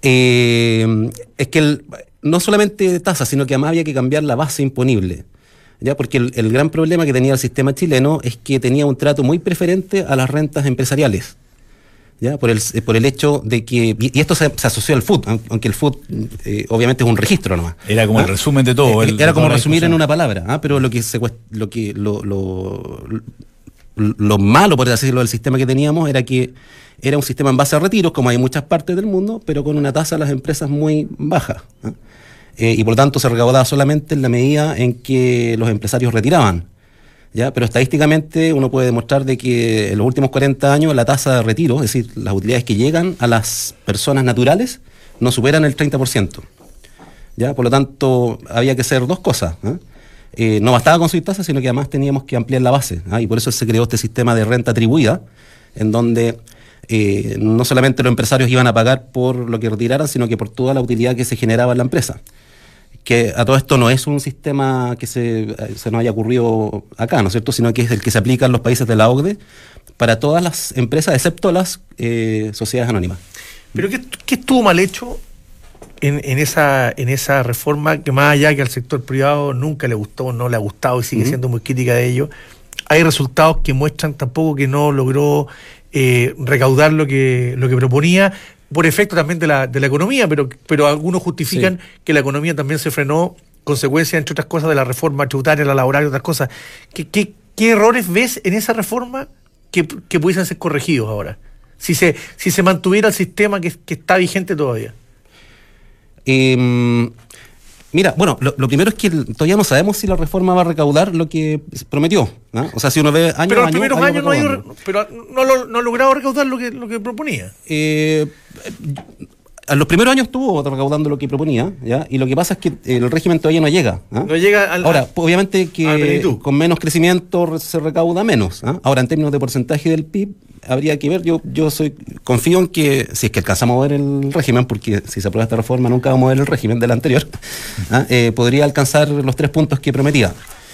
Eh, es que el, no solamente tasas, sino que además había que cambiar la base imponible. ¿Ya? Porque el, el gran problema que tenía el sistema chileno es que tenía un trato muy preferente a las rentas empresariales. ¿Ya? Por el, por el hecho de que, y esto se, se asoció al F U D, aunque el F U D eh, obviamente es un registro nomás. Era como ¿Ah? el resumen de todo. Eh, el, era como de resumir en una palabra, ¿ah? Pero lo que se, lo que lo, lo, lo malo, por decirlo, del sistema que teníamos era que era un sistema en base a retiros, como hay en muchas partes del mundo, pero con una tasa de las empresas muy baja. ¿Ah? Eh, y por lo tanto se recaudaba solamente en la medida en que los empresarios retiraban. ¿Ya? Pero estadísticamente uno puede demostrar de que en los últimos cuarenta años la tasa de retiro, es decir, las utilidades que llegan a las personas naturales, no superan el treinta por ciento. ¿Ya? Por lo tanto, había que hacer dos cosas. ¿eh? Eh, no bastaba con subir tasas, sino que además teníamos que ampliar la base. ¿eh? Y por eso se creó este sistema de renta atribuida, en donde eh, no solamente los empresarios iban a pagar por lo que retiraran, sino que por toda la utilidad que se generaba en la empresa. Que a todo esto no es un sistema que se, se nos haya ocurrido acá, ¿no es cierto?, sino que es el que se aplica en los países de la O C D E para todas las empresas, excepto las eh, sociedades anónimas. ¿Pero qué, qué estuvo mal hecho en, en, esa, en esa reforma, que más allá que al sector privado nunca le gustó, no le ha gustado y sigue uh-huh. siendo muy crítica de ello? Hay resultados que muestran tampoco que no logró eh, recaudar lo que, lo que proponía, por efecto también de la, de la economía, pero, pero algunos justifican sí. que la economía también se frenó, consecuencia, entre otras cosas, de la reforma tributaria, la laboral y otras cosas. ¿Qué, qué, qué errores ves en esa reforma que, que pudiesen ser corregidos ahora? Si se, si se mantuviera el sistema que, que está vigente todavía. Eh, mira, bueno, lo, lo primero es que todavía no sabemos si la reforma va a recaudar lo que prometió. ¿no? O sea, si uno ve año pero a los año... primeros años no ha ido, pero no, lo, no ha logrado recaudar lo que, lo que proponía. Eh... En los primeros años estuvo recaudando lo que proponía, ¿ya? Y lo que pasa es que el régimen todavía no llega. ¿eh? No llega al, Ahora, obviamente que con menos crecimiento se recauda menos. ¿eh? Ahora, en términos de porcentaje del P I B, habría que ver. Yo yo soy confío en que, si es que alcanzamos a mover el régimen, porque si se aprueba esta reforma nunca vamos a mover el régimen del anterior, ¿eh? Eh, podría alcanzar los tres puntos que prometía.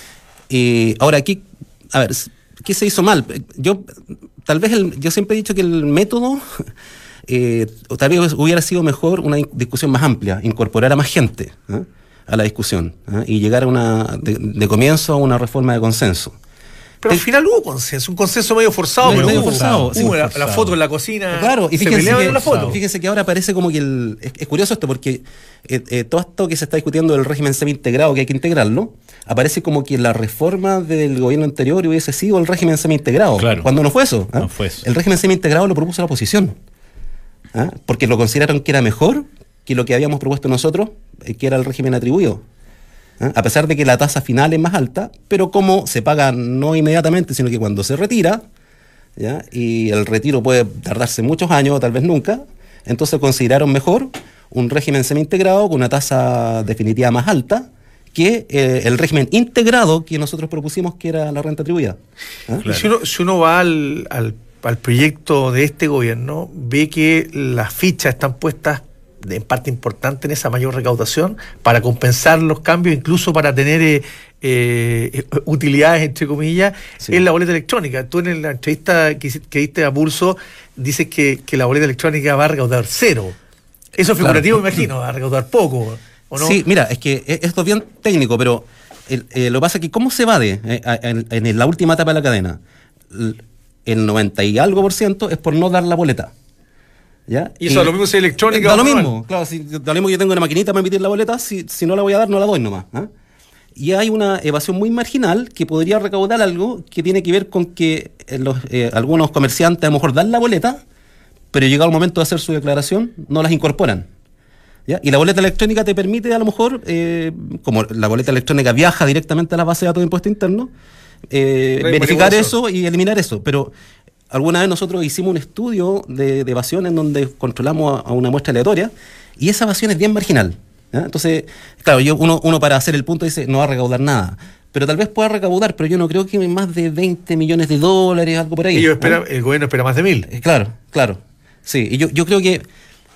Y ahora, aquí, a ver, ¿qué se hizo mal? Yo, tal vez, el, yo siempre he dicho que el método... Eh, tal vez hubiera sido mejor una discusión más amplia, incorporar a más gente ¿eh? a la discusión ¿eh? y llegar a una de, de comienzo a una reforma de consenso. Pero Te, al final hubo consenso, un consenso medio forzado, medio, pero medio hubo, forzado, hubo sí, la, forzado. la foto en la cocina. Claro, y fíjense que, en la foto. fíjense que ahora parece como que el, es, es curioso esto porque eh, eh, todo esto que se está discutiendo del régimen semi-integrado, que hay que integrarlo, aparece como que la reforma del gobierno anterior hubiese sido el régimen semi-integrado, claro. cuando no fue eso. ¿eh? No fue eso. El régimen semi-integrado lo propuso la oposición. ¿Ah? Porque lo consideraron que era mejor que lo que habíamos propuesto nosotros, eh, que era el régimen atribuido. ¿Ah? A pesar de que la tasa final es más alta, pero como se paga no inmediatamente, sino que cuando se retira, ¿ya? Y el retiro puede tardarse muchos años o tal vez nunca, entonces consideraron mejor un régimen semi-integrado con una tasa definitiva más alta que eh, el régimen integrado que nosotros propusimos, que era la renta atribuida. ¿Ah? Claro. Si, uno, si uno va al... al al proyecto de este gobierno, ve que las fichas están puestas en parte importante en esa mayor recaudación para compensar los cambios, incluso para tener eh, eh, utilidades, entre comillas, sí. en la boleta electrónica. Tú en la entrevista que, que diste a Pulso dices que, que la boleta electrónica va a recaudar cero. Eso es figurativo, claro. Me imagino, va a recaudar poco, ¿o no? Sí, mira, es que esto es bien técnico, pero el, eh, lo que pasa es que ¿cómo se evade eh, en, en la última etapa de la cadena? El noventa y algo por ciento es por no dar la boleta. ¿Ya? Y eso, y, lo mismo si es electrónica. Da lo mismo, claro, si, da lo mismo que yo tengo una maquinita para emitir la boleta, si, si no la voy a dar, no la doy nomás. ¿eh? Y hay una evasión muy marginal que podría recaudar algo que tiene que ver con que los, eh, algunos comerciantes a lo mejor dan la boleta, pero llegado el momento de hacer su declaración, no las incorporan. ¿Ya? Y la boleta electrónica te permite a lo mejor, eh, como la boleta electrónica viaja directamente a la base de datos de impuesto interno, Eh, verificar eso y eliminar eso. Pero alguna vez nosotros hicimos un estudio de, de evasión en donde controlamos a, a una muestra aleatoria Y esa evasión es bien marginal. ¿Ya? Entonces, claro, yo uno, uno para hacer el punto dice, no va a recaudar nada. Pero tal vez pueda recaudar, pero yo no creo que más de veinte millones de dólares, algo por ahí. Ellos esperan, ¿eh? El gobierno espera más de mil. Eh, Claro, claro. Sí, y yo, yo creo que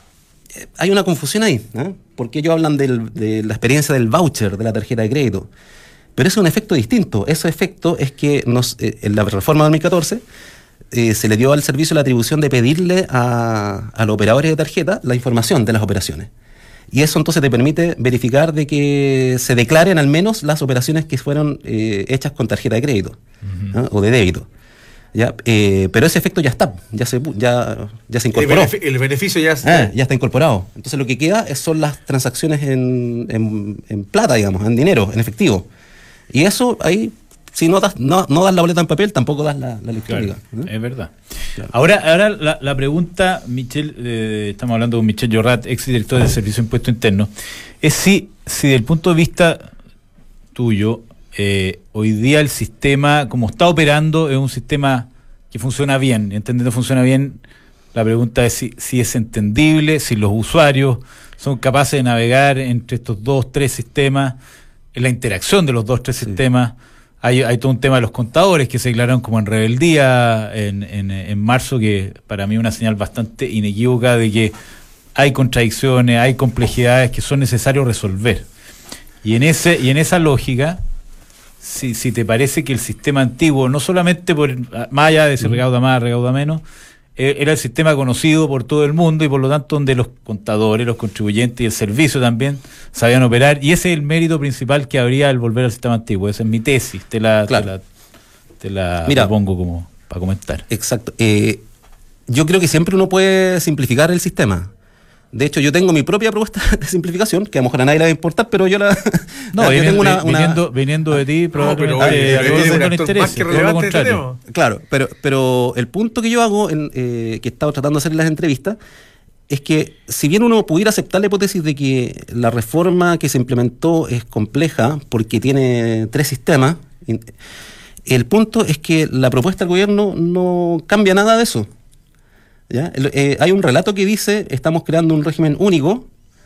eh, hay una confusión ahí, ¿eh? Porque ellos hablan del- de la experiencia del voucher, de la tarjeta de crédito. Pero eso es un efecto distinto. Ese efecto es que nos, eh, en la reforma de dos mil catorce eh, se le dio al servicio la atribución de pedirle a, a los operadores de tarjeta la información de las operaciones. Y eso entonces te permite verificar de que se declaren al menos las operaciones que fueron eh, hechas con tarjeta de crédito, ¿no? O de débito. ¿Ya? Eh, pero ese efecto ya está, ya se, pu- ya, ya se El, incorporó. benefi- el beneficio ya Ah, ya está incorporado. Entonces lo que queda es- son las transacciones en, en, en plata, digamos, en dinero, en efectivo. Y eso ahí, si no das, no, no das la boleta en papel, tampoco das la, la electrónica. Claro, ¿no? es verdad. Claro. Ahora, ahora la, la pregunta, Michel, eh, estamos hablando con Michel Llorat, ex director del Servicio de Impuesto Interno, es si, si del punto de vista tuyo, eh, hoy día el sistema, como está operando, es un sistema que funciona bien. Entendiendo funciona bien, la pregunta es si, si es entendible, si los usuarios son capaces de navegar entre estos dos, tres sistemas, en la interacción de los dos, tres Sí. sistemas. Hay, hay todo un tema de los contadores que se declararon como en rebeldía en, en, en marzo, que para mí es una señal bastante inequívoca de que hay contradicciones, hay complejidades que son necesarios resolver. Y en ese y en esa lógica, si, si te parece que el sistema antiguo, no solamente por más allá de si recauda más, recauda menos, eh, era el sistema conocido por todo el mundo y por lo tanto donde los contadores, los contribuyentes y el servicio también sabían operar, y ese es el mérito principal que habría al volver al sistema antiguo. Esa es mi tesis, te la, Claro. te la, te la Mira, pongo como para comentar. Exacto. Eh, yo creo que siempre uno puede simplificar el sistema. De hecho, yo tengo mi propia propuesta de simplificación, que a lo mejor a nadie le va a importar, pero yo la... No, yo viniendo, tengo una- una- viniendo, viniendo de ti, probablemente pero oye, a pero todos eres un no le actor interese, más que todo lo relevante de este contrario. tema. Claro, pero, pero el punto que yo hago, en, eh, que he estado tratando de hacer en las entrevistas, es que si bien uno pudiera aceptar la hipótesis de que la reforma que se implementó es compleja porque tiene tres sistemas, in- el punto es que la propuesta del gobierno no cambia nada de eso. ¿Ya? El- eh, hay un relato que dice, estamos creando un régimen único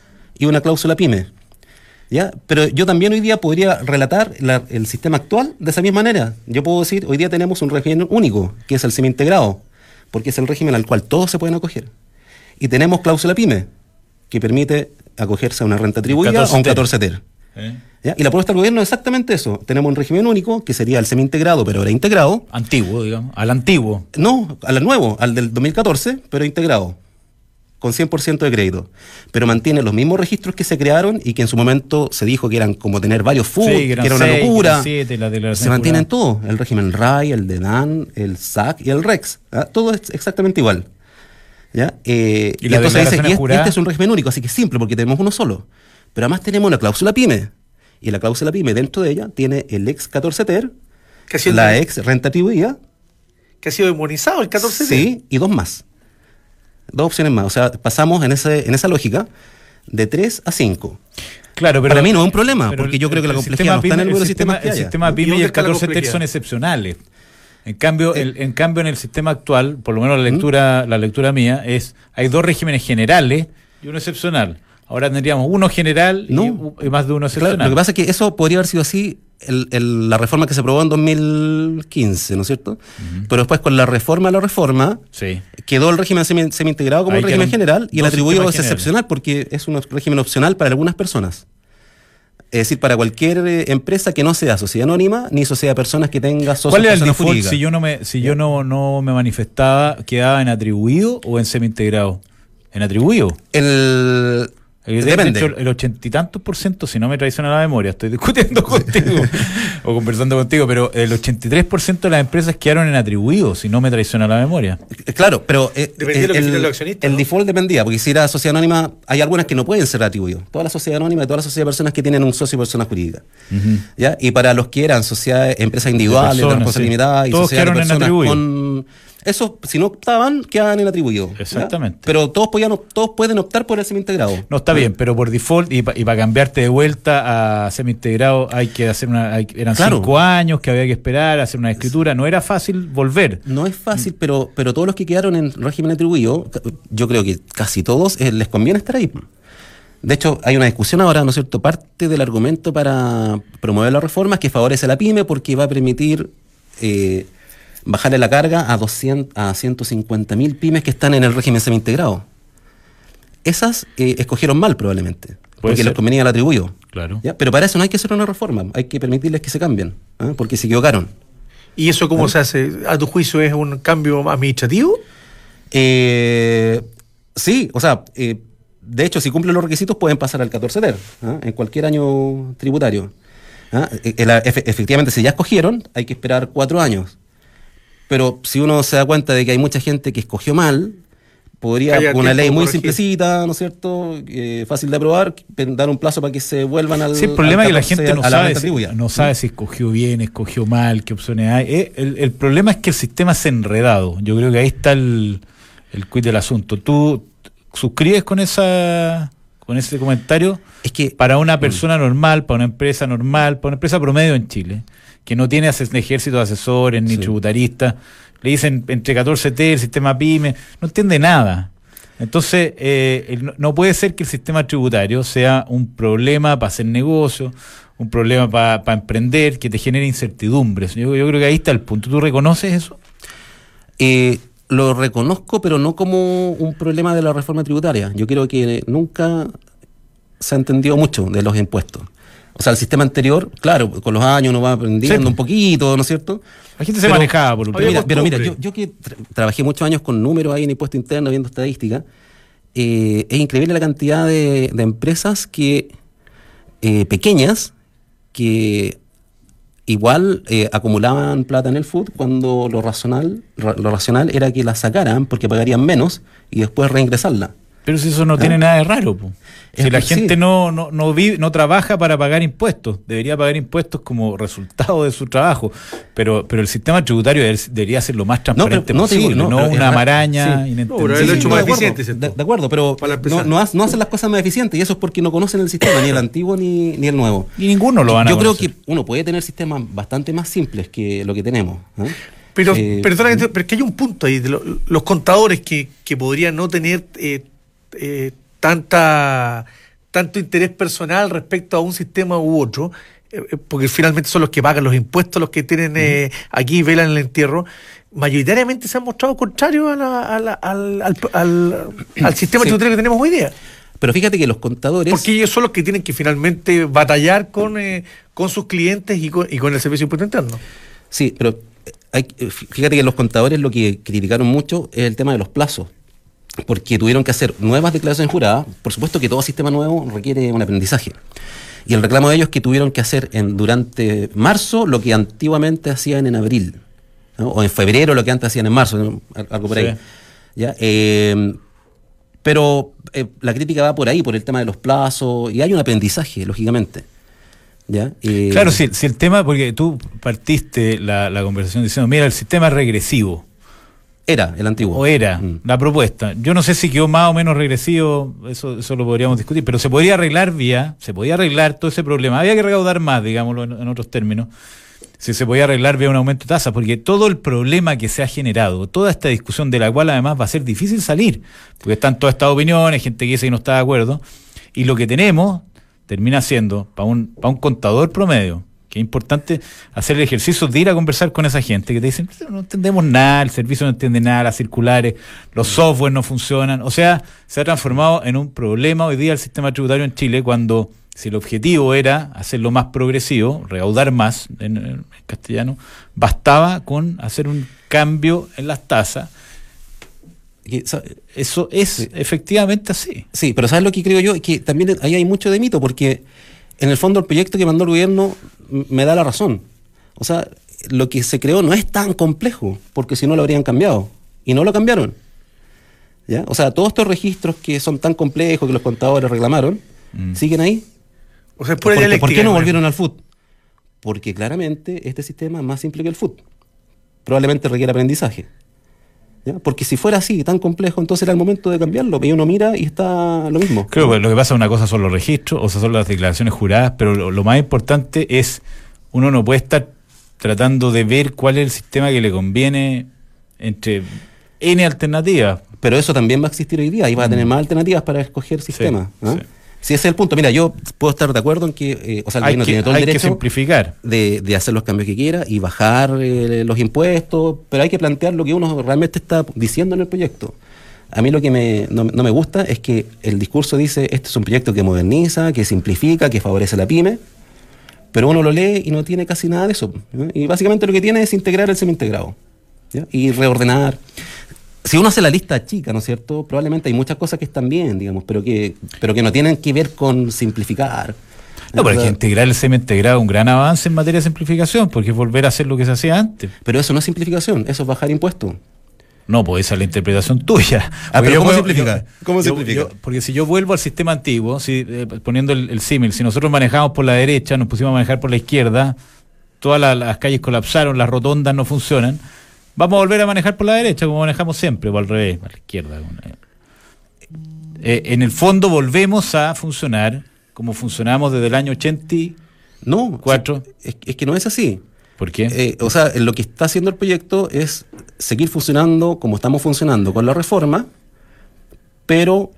y una cláusula PYME. ¿Ya? Pero yo también hoy día podría relatar la- el sistema actual de esa misma manera. Yo puedo decir, hoy día tenemos un régimen único, que es el semi-integrado, porque es el régimen al cual todos se pueden acoger. Y tenemos cláusula PYME, que permite acogerse a una renta atribuida o a un catorce ter. ¿Eh? ¿Ya? Y la propuesta del gobierno es exactamente eso. Tenemos un régimen único, que sería el semi-integrado, pero ahora integrado. Antiguo, digamos, al antiguo. No, al nuevo, al del dos mil catorce, pero integrado, con cien por ciento de crédito. Pero mantiene los mismos registros que se crearon y que en su momento se dijo que eran como tener varios F U D, Sí, que, eran era una seis, que locura. eran siete, la declaración Se mantienen jurada. todos, el régimen R A I, el de D A N, el S A C y el REX. ¿Ah? Todo es exactamente igual. ¿Ya? Eh, ¿Y y la entonces dice declaración que este, jurada? este es un régimen único, así que es simple porque tenemos uno solo. Pero además tenemos una cláusula PYME. Y la cláusula PYME, dentro de ella, tiene el ex catorce ter, Que ha sido, la ex renta atribuida, que ha sido demonizado el catorce. sí, y dos más. Dos opciones más. O sea, pasamos en ese en esa lógica de tres a cinco. Claro, pero Para mí no es un problema, pero porque yo creo que la el complejidad no sistema está en el PYME, número de sistema, sistemas que el haya. sistema ¿Y PYME y dónde el está la catorce ter complejidad? son excepcionales. En cambio, Eh. el, en cambio en el sistema actual, por lo menos la lectura, la lectura mía es, hay dos regímenes generales y uno excepcional. Ahora tendríamos uno general y, No. y más de uno Claro, excepcional. lo que pasa es que eso podría haber sido así el, el- la reforma que se aprobó en dos mil quince, ¿no es cierto? Pero después con la reforma a la reforma Sí. quedó el régimen semi, semi-integrado como Ahí el régimen quedan general y el dos atribuido es sistemas generales. excepcional porque es un régimen opcional para algunas personas. Es decir, para cualquier eh, empresa que no sea sociedad anónima ni sociedad de personas que tenga socios ¿Cuál era el personas default jurídicas. si yo no me si yo no, no me manifestaba? ¿Quedaba en atribuido o en semi-integrado? En atribuido. El... De Depende. hecho, el ochenta y tantos por ciento, si no me traiciona la memoria, estoy discutiendo contigo o conversando contigo, pero el ochenta y tres por ciento de las empresas quedaron en atribuidos, si no me traiciona la memoria. Eh, Claro, pero eh, Dependía de lo que el, hicieran los accionistas, el ¿no? default dependía, porque si era sociedad anónima, hay algunas que no pueden ser atribuidos. Toda la sociedad anónima y todas las sociedades de personas que tienen un socio y persona jurídica. ¿Ya? Y para los que eran sociedades, empresas individuales, de, personas, responsabilidad sí. limitada y Todos sociedades de quedaron en personas atribuido. con, Esos, si no optaban, quedaban inatribuidos. Exactamente. ¿Ya? Pero todos podían, todos pueden optar por el semi-integrado. No, está bien, pero por default, y para cambiarte de vuelta a semi-integrado hay que hacer una, hay, eran Claro. cinco años que había que esperar, hacer una escritura, no era fácil volver. No es fácil, pero, pero todos los que quedaron en régimen atribuido, yo creo que casi todos eh, les conviene estar ahí. De hecho, hay una discusión ahora, ¿no es cierto? Parte del argumento para promover la reforma es que favorece a la pyme porque va a permitir eh, bajarle la carga a, doscientos, a ciento cincuenta mil pymes que están en el régimen semi-integrado. Esas eh, escogieron mal probablemente, porque ser. les convenía el atribuido. Claro. ¿Ya? Pero para eso no hay que hacer una reforma, hay que permitirles que se cambien, ¿eh? Porque se equivocaron. ¿Y eso cómo ¿Eh? se hace? ¿A tu juicio es un cambio administrativo? Eh, sí, o sea, eh, de hecho, si cumplen los requisitos pueden pasar al catorce ter, ¿ah? En cualquier año tributario. ¿Ah? Eh, eh, la- efe- efectivamente, si ya escogieron, hay que esperar cuatro años. Pero si uno se da cuenta de que hay mucha gente que escogió mal, podría, Haya con una tiempo ley de muy corregir. simplecita, ¿no es cierto?, eh, fácil de aprobar, que- dar un plazo para que se vuelvan al. Sí, el problema al es que la catorce, gente no a la sabe, renta si, atribuida. no sabe si escogió bien, escogió mal, qué opciones hay. Eh, el, el problema es que el sistema es enredado. Yo creo que ahí está el, el quid del asunto. ¿Tú suscribes con esa con ese comentario? Es que Para una persona normal, para una empresa normal, para una empresa promedio en Chile, que no tiene ases- ejército de asesores ni Sí. tributaristas, le dicen entre catorce T, el sistema PYME, no entiende nada. Entonces, eh, el- no- no puede ser que el sistema tributario sea un problema para hacer negocio, un problema para emprender, que te genere incertidumbres. Yo, yo creo que ahí está el punto. ¿Tú reconoces eso? Eh, lo reconozco, pero no como un problema de la reforma tributaria. Yo creo que nunca se ha entendido mucho de los impuestos. O sea, el sistema anterior, claro, con los años uno va aprendiendo Sí. un poquito, ¿no es cierto? La gente se Pero- manejaba por un Oye, Pero mira, pero mira, costumbre. yo, yo que tra- trabajé muchos años con números ahí en impuesto interno, viendo estadística, eh, es increíble la cantidad de, de empresas que eh, pequeñas que igual eh, acumulaban plata en el food cuando lo racional, ra- lo racional era que la sacaran porque pagarían menos y después reingresarla. Pero si eso no tiene nada de raro, po. Si Es la que gente sí. no, no, no vive, no trabaja para pagar impuestos, debería pagar impuestos como resultado de su trabajo. Pero, pero el sistema tributario deber- debería ser lo más transparente no, te digo, posible, no, no, pero es una ra- maraña No, sí. pero inentendible. él lo ha hecho no, más de acuerdo, eficiente, ¿cierto? De, de acuerdo, pero Para la no, empresa. no, ha- no hacen las cosas más eficientes y eso es porque no conocen el sistema, ni el antiguo ni, ni el nuevo. Y ninguno lo van a Yo creo conocer. que uno puede tener sistemas bastante más simples que lo que tenemos. ¿eh? Pero, Eh, perdona, que te- pero es que hay un punto ahí, de lo- los contadores que, que podrían no tener eh, eh, tanta tanto interés personal respecto a un sistema u otro, eh, eh, porque finalmente son los que pagan los impuestos, los que tienen eh, aquí velan el entierro, mayoritariamente se han mostrado contrarios a la- a la- al, al, al- al sistema Sí. tributario que tenemos hoy día. Pero fíjate que los contadores... Porque ellos son los que tienen que finalmente batallar con, eh, con sus clientes y con, y con el servicio de impuesto interno. Sí, pero hay, fíjate que los contadores lo que criticaron mucho es el tema de los plazos, porque tuvieron que hacer nuevas declaraciones juradas. Por supuesto que todo sistema nuevo requiere un aprendizaje. Y el reclamo de ellos es que tuvieron que hacer en, durante marzo lo que antiguamente hacían en abril, ¿no? O en febrero lo que antes hacían en marzo, ¿no? Algo por Sí. ahí. ¿Ya? Eh, pero eh, la crítica va por ahí, por el tema de los plazos, y hay un aprendizaje, lógicamente. ¿Ya? Eh, Claro, si, si el tema, porque tú partiste la, la conversación diciendo, mira, el sistema es regresivo, Era el antiguo. o era Mm. la propuesta. Yo no sé si quedó más o menos regresivo, eso, eso lo podríamos discutir, pero se podría arreglar vía, se podía arreglar todo ese problema. Había que recaudar más, digámoslo en, en otros términos, si se podía arreglar vía un aumento de tasa, porque todo el problema que se ha generado, toda esta discusión de la cual además va a ser difícil salir, porque están todas estas opiniones, gente que dice que no está de acuerdo, y lo que tenemos termina siendo, para un, para un contador promedio, que es importante hacer el ejercicio de ir a conversar con esa gente que te dicen, no entendemos nada, el servicio no entiende nada, las circulares, los software no funcionan. O sea, se ha transformado en un problema hoy día el sistema tributario en Chile, cuando si el objetivo era hacerlo más progresivo, recaudar más en, en castellano, bastaba con hacer un cambio en las tasas. Que, sa- Eso es Sí. efectivamente así. Sí, pero ¿sabes lo que creo yo? Que también ahí hay mucho de mito, porque en el fondo el proyecto que mandó el gobierno m- me da la razón. O sea, lo que se creó no es tan complejo, porque si no lo habrían cambiado. Y no lo cambiaron. ¿Ya? O sea, todos estos registros que son tan complejos que los contadores reclamaron, Mm. siguen ahí. O sea, es pura ¿Por, qué- dialéctica. ¿Por qué no ¿no? volvieron al F U T? Porque claramente este sistema es más simple que el F U T. Probablemente requiere aprendizaje. ¿ya? Porque si fuera así, tan complejo, entonces era el momento de cambiarlo. Y uno mira y está lo mismo. Creo que lo que pasa, una cosa son los registros, o sea, son las declaraciones juradas, pero lo, lo más importante es, uno no puede estar tratando de ver cuál es el sistema que le conviene entre N alternativas. Pero eso también va a existir hoy día, y va a tener más alternativas para escoger sistemas. Sí, ¿eh? sí. Si ese es el punto, mira, yo puedo estar de acuerdo en que, eh, o sea, el Hay gobierno que, tiene todo el hay que derecho simplificar. de, de hacer los cambios que quiera y bajar eh, los impuestos, pero hay que plantear lo que uno realmente está diciendo en el proyecto. A mí lo que me, no, no me gusta es que el discurso dice, este es un proyecto que moderniza, que simplifica, que favorece a la pyme, pero uno lo lee y no tiene casi nada de eso. ¿eh? Y básicamente lo que tiene es integrar el semi-integrado, ¿ya? Y reordenar. Si uno hace la lista chica, ¿no es cierto? Probablemente hay muchas cosas que están bien, digamos, pero que, pero que no tienen que ver con simplificar. No, pero hay que integrar el semi-integrado es un gran avance en materia de simplificación, porque es volver a hacer lo que se hacía antes. Pero eso no es simplificación, eso es bajar impuestos. No, pues esa es la interpretación tuya. Ah, pero yo ¿cómo puedo- simplifica? yo- ¿Cómo yo- simplifica? yo- porque si yo vuelvo al sistema antiguo, si, eh, poniendo el, el símil, si nosotros manejamos por la derecha, nos pusimos a manejar por la izquierda, todas la- las calles colapsaron, las rotondas no funcionan, vamos a volver a manejar por la derecha como manejamos siempre, o al revés, a la izquierda. Eh, en el fondo volvemos a funcionar como funcionamos desde el año ochenta y cuatro. No, es, es que no es así. ¿Por qué? Eh, o sea, lo que está haciendo el proyecto es seguir funcionando como estamos funcionando con la reforma, pero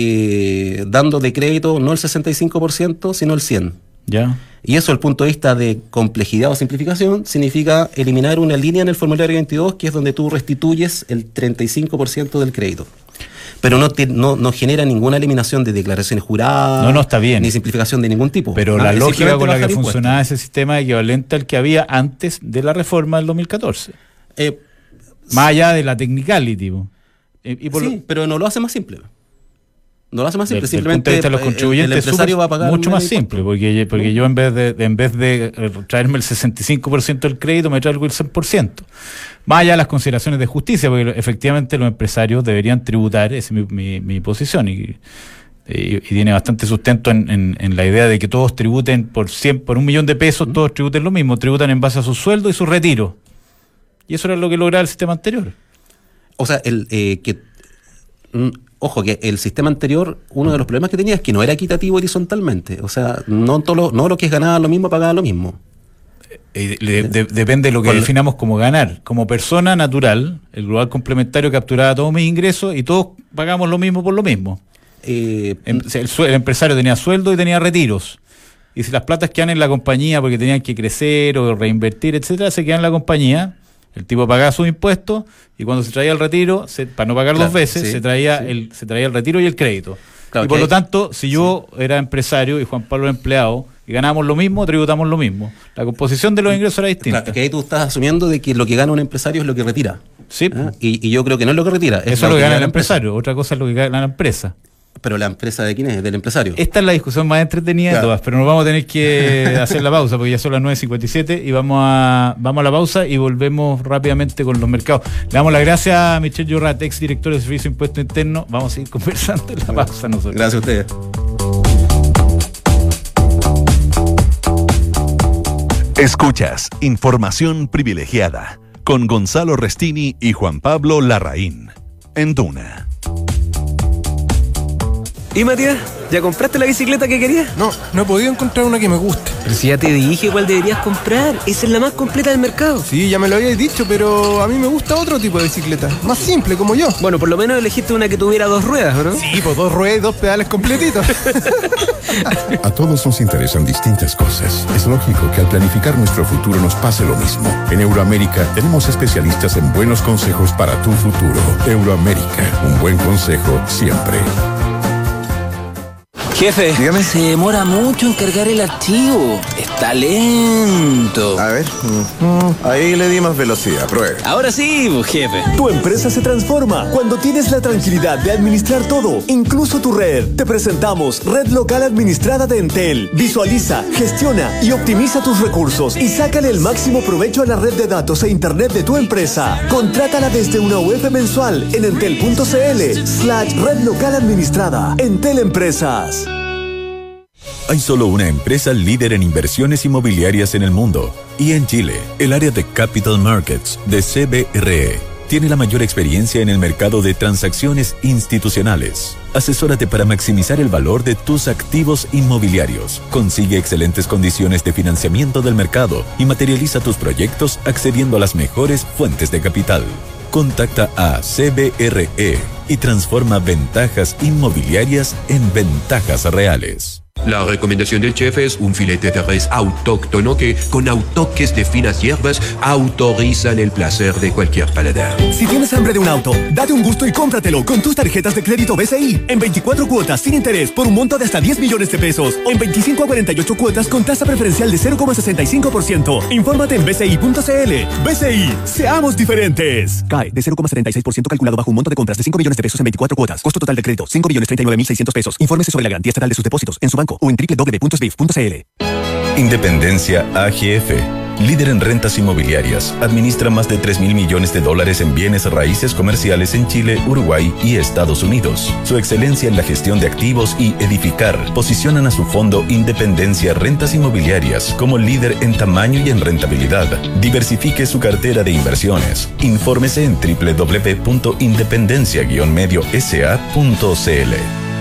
eh, dando de crédito no el sesenta y cinco por ciento, sino el cien por ciento. ¿Ya? Y eso, desde el punto de vista de complejidad o simplificación, significa eliminar una línea en el formulario veintidós, que es donde tú restituyes el treinta y cinco por ciento del crédito. Pero no, te, no, no genera ninguna eliminación de declaraciones juradas. No, no, está bien. Ni simplificación de ningún tipo. Pero Ah, la es lógica simplemente con la que bajar impuestos. funcionaba ese sistema es equivalente al que había antes de la reforma del dos mil catorce. Eh, Más allá de la technicality. po. Eh, y por sí, lo- pero no lo hace más simple. No lo hace más simple. Del- del Simplemente punto de vista de los eh, contribuyentes el empresario súper- va a pagar mucho menos más simple, impuestos. porque, porque yo en vez de, de- en vez de eh, traerme el sesenta y cinco por ciento del crédito, me traigo el cien por ciento. Más allá de las consideraciones de justicia, porque efectivamente los empresarios deberían tributar, esa es mi, mi, mi posición, y, y, y tiene bastante sustento en, en, en la idea de que todos tributen por cien, por un millón de pesos, todos tributen lo mismo, tributan en base a su sueldo y su retiro. Y eso era lo que lograba el sistema anterior. O sea, el eh, que mm, ojo, que el sistema anterior, uno de los problemas que tenía es que no era equitativo horizontalmente. O sea, no todo lo, no lo que es ganaba lo mismo pagaba lo mismo. Eh, de- de- depende de lo que Con- definamos como ganar. Como persona natural, el global complementario capturaba todos mis ingresos y todos pagamos lo mismo por lo mismo. Eh, Em- o sea, el, sue- el empresario tenía sueldo y tenía retiros. Y si las platas quedan en la compañía porque tenían que crecer o reinvertir, etcétera, se quedan en la compañía. El tipo pagaba sus impuestos y cuando se traía el retiro, se- para no pagar Claro, dos veces, sí, se traía sí. el se traía el retiro y el crédito. Claro, y por que lo hay- tanto, si yo era empresario y Juan Pablo era empleado y ganábamos lo mismo, tributamos lo mismo. La composición de los ingresos era distinta. claro, que ahí tú estás asumiendo de que lo que gana un empresario es lo que retira. Sí, ¿ah? Y, y yo creo que no es lo que retira. eso es lo que gana el empresario. Otra cosa es lo que gana la empresa. Pero la empresa de quién es, del empresario. Esta es la discusión más entretenida Claro. de todas, pero nos vamos a tener que hacer la pausa porque ya son las nueve cincuenta y siete y vamos a, vamos a la pausa y volvemos rápidamente con los mercados. Le damos las gracias a Michelle Llorat, ex director de Servicio de Impuesto Interno. Vamos a seguir conversando en la pausa nosotros. Gracias a ustedes. Escuchas Información Privilegiada con Gonzalo Restini y Juan Pablo Larraín en Duna. ¿Y Matías? ¿Ya compraste la bicicleta que querías? No, no he podido encontrar una que me guste. Pero si ya te dije cuál deberías comprar. Esa es la más completa del mercado. Sí, ya me lo habíais dicho, pero a mí me gusta otro tipo de bicicleta. Más simple, como yo. Bueno, por lo menos elegiste una que tuviera dos ruedas, ¿o no? Sí, pues dos ruedas y dos pedales completitos. A todos nos interesan distintas cosas. Es lógico que al planificar nuestro futuro nos pase lo mismo. En Euroamérica tenemos especialistas en buenos consejos para tu futuro. Euroamérica, un buen consejo siempre. Jefe, Dígame. se demora mucho en cargar el archivo. Está lento. A ver. mm, Ahí le di más velocidad. Pruebe. Ahora sí, pues, jefe. Tu empresa se transforma cuando tienes la tranquilidad de administrar todo, incluso tu red. Te presentamos Red Local Administrada de Entel. Visualiza, gestiona y optimiza tus recursos y sácale el máximo provecho a la red de datos e internet de tu empresa. Contrátala desde una U F mensual en entel.cl slash Red Local Administrada. Entel Empresas. Hay solo una empresa líder en inversiones inmobiliarias en el mundo y en Chile, el área de Capital Markets de C B R E. tiene la mayor experiencia en el mercado de transacciones institucionales. Asesórate para maximizar el valor de tus activos inmobiliarios. Consigue excelentes condiciones de financiamiento del mercado y materializa tus proyectos accediendo a las mejores fuentes de capital. Contacta a C B R E y transforma ventajas inmobiliarias en ventajas reales. La recomendación del chef es un filete de res autóctono que, con autoques de finas hierbas, autorizan el placer de cualquier paladar. Si tienes hambre de un auto, date un gusto y cómpratelo con tus tarjetas de crédito B C I en veinticuatro cuotas sin interés por un monto de hasta diez millones de pesos o en veinticinco a cuarenta y ocho cuotas con tasa preferencial de cero coma sesenta y cinco por ciento. Infórmate en b c i punto c l. B C I, seamos diferentes. C A E de cero coma setenta y seis por ciento calculado bajo un monto de compras de cinco millones de pesos en veinticuatro cuotas. Costo total de crédito cinco millones treinta y nueve mil seiscientos pesos. Infórmese sobre la garantía estatal de sus depósitos en su banco o en doble u doble u doble u punto s b i f punto c l. Independencia A G F, líder en rentas inmobiliarias, administra más de tres mil millones de dólares en bienes raíces comerciales en Chile, Uruguay y Estados Unidos. Su excelencia en la gestión de activos y edificar posicionan a su fondo Independencia Rentas Inmobiliarias como líder en tamaño y en rentabilidad. Diversifique su cartera de inversiones. Infórmese en doble u doble u doble u punto independencia guion medio s a punto c l.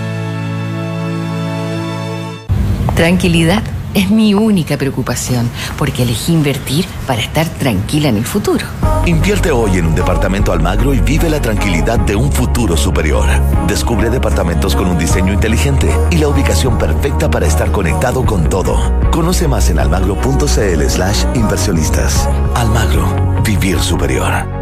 Tranquilidad es mi única preocupación, porque elegí invertir para estar tranquila en el futuro. Invierte hoy en un departamento Almagro y vive la tranquilidad de un futuro superior. Descubre departamentos con un diseño inteligente y la ubicación perfecta para estar conectado con todo. Conoce más en almagro punto c l slash inversionistas. Almagro, vivir superior.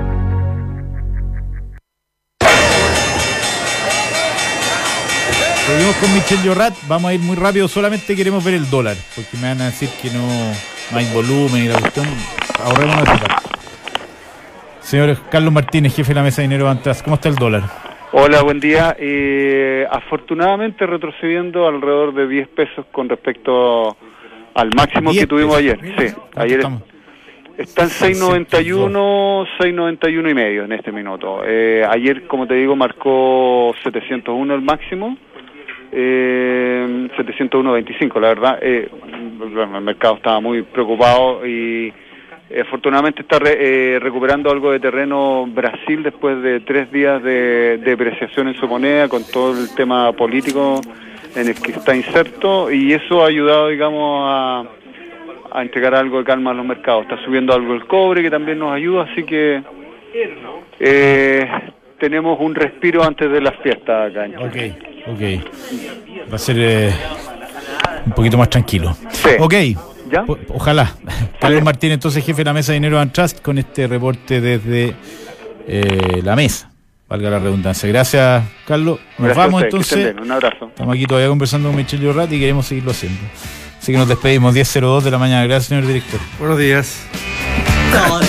Seguimos con Michel Llorat, vamos a ir muy rápido, solamente queremos ver el dólar, porque me van a decir que no, no hay volumen y la cuestión, ahorremos una parte. Señor Carlos Martínez, jefe de la mesa de dinero Bantrust, ¿cómo está el dólar? Hola, buen día. Eh, afortunadamente retrocediendo alrededor de diez pesos con respecto al máximo que tuvimos ayer. Sí, ayer estamos? Está en seis noventa y uno, seis noventa y uno y medio en este minuto. Eh, ayer, como te digo, marcó setecientos uno el máximo. Eh, setecientos uno veinticinco, la verdad. Eh, el mercado estaba muy preocupado y eh, afortunadamente está re, eh, recuperando algo de terreno Brasil después de tres días de depreciación en su moneda con todo el tema político en el que está inserto, y eso ha ayudado, digamos, a, a entregar algo de calma a los mercados. Está subiendo algo el cobre, que también nos ayuda, así que eh, tenemos un respiro antes de las fiestas acá en Chile. Ok. Ok, va a ser eh, un poquito más tranquilo. Sí. Ok, ¿ya? O- ojalá. Carlos Martínez, entonces jefe de la mesa de dinero Bantrust, con este reporte desde eh, la mesa, valga la redundancia. Gracias, Carlos. Nos Gracias vamos a ustedes, que entonces. estén bien. Un abrazo. Estamos aquí todavía conversando con Michel Llorat y queremos seguirlo haciendo. Así que nos despedimos, diez cero dos de la mañana. Gracias, señor director. Buenos días.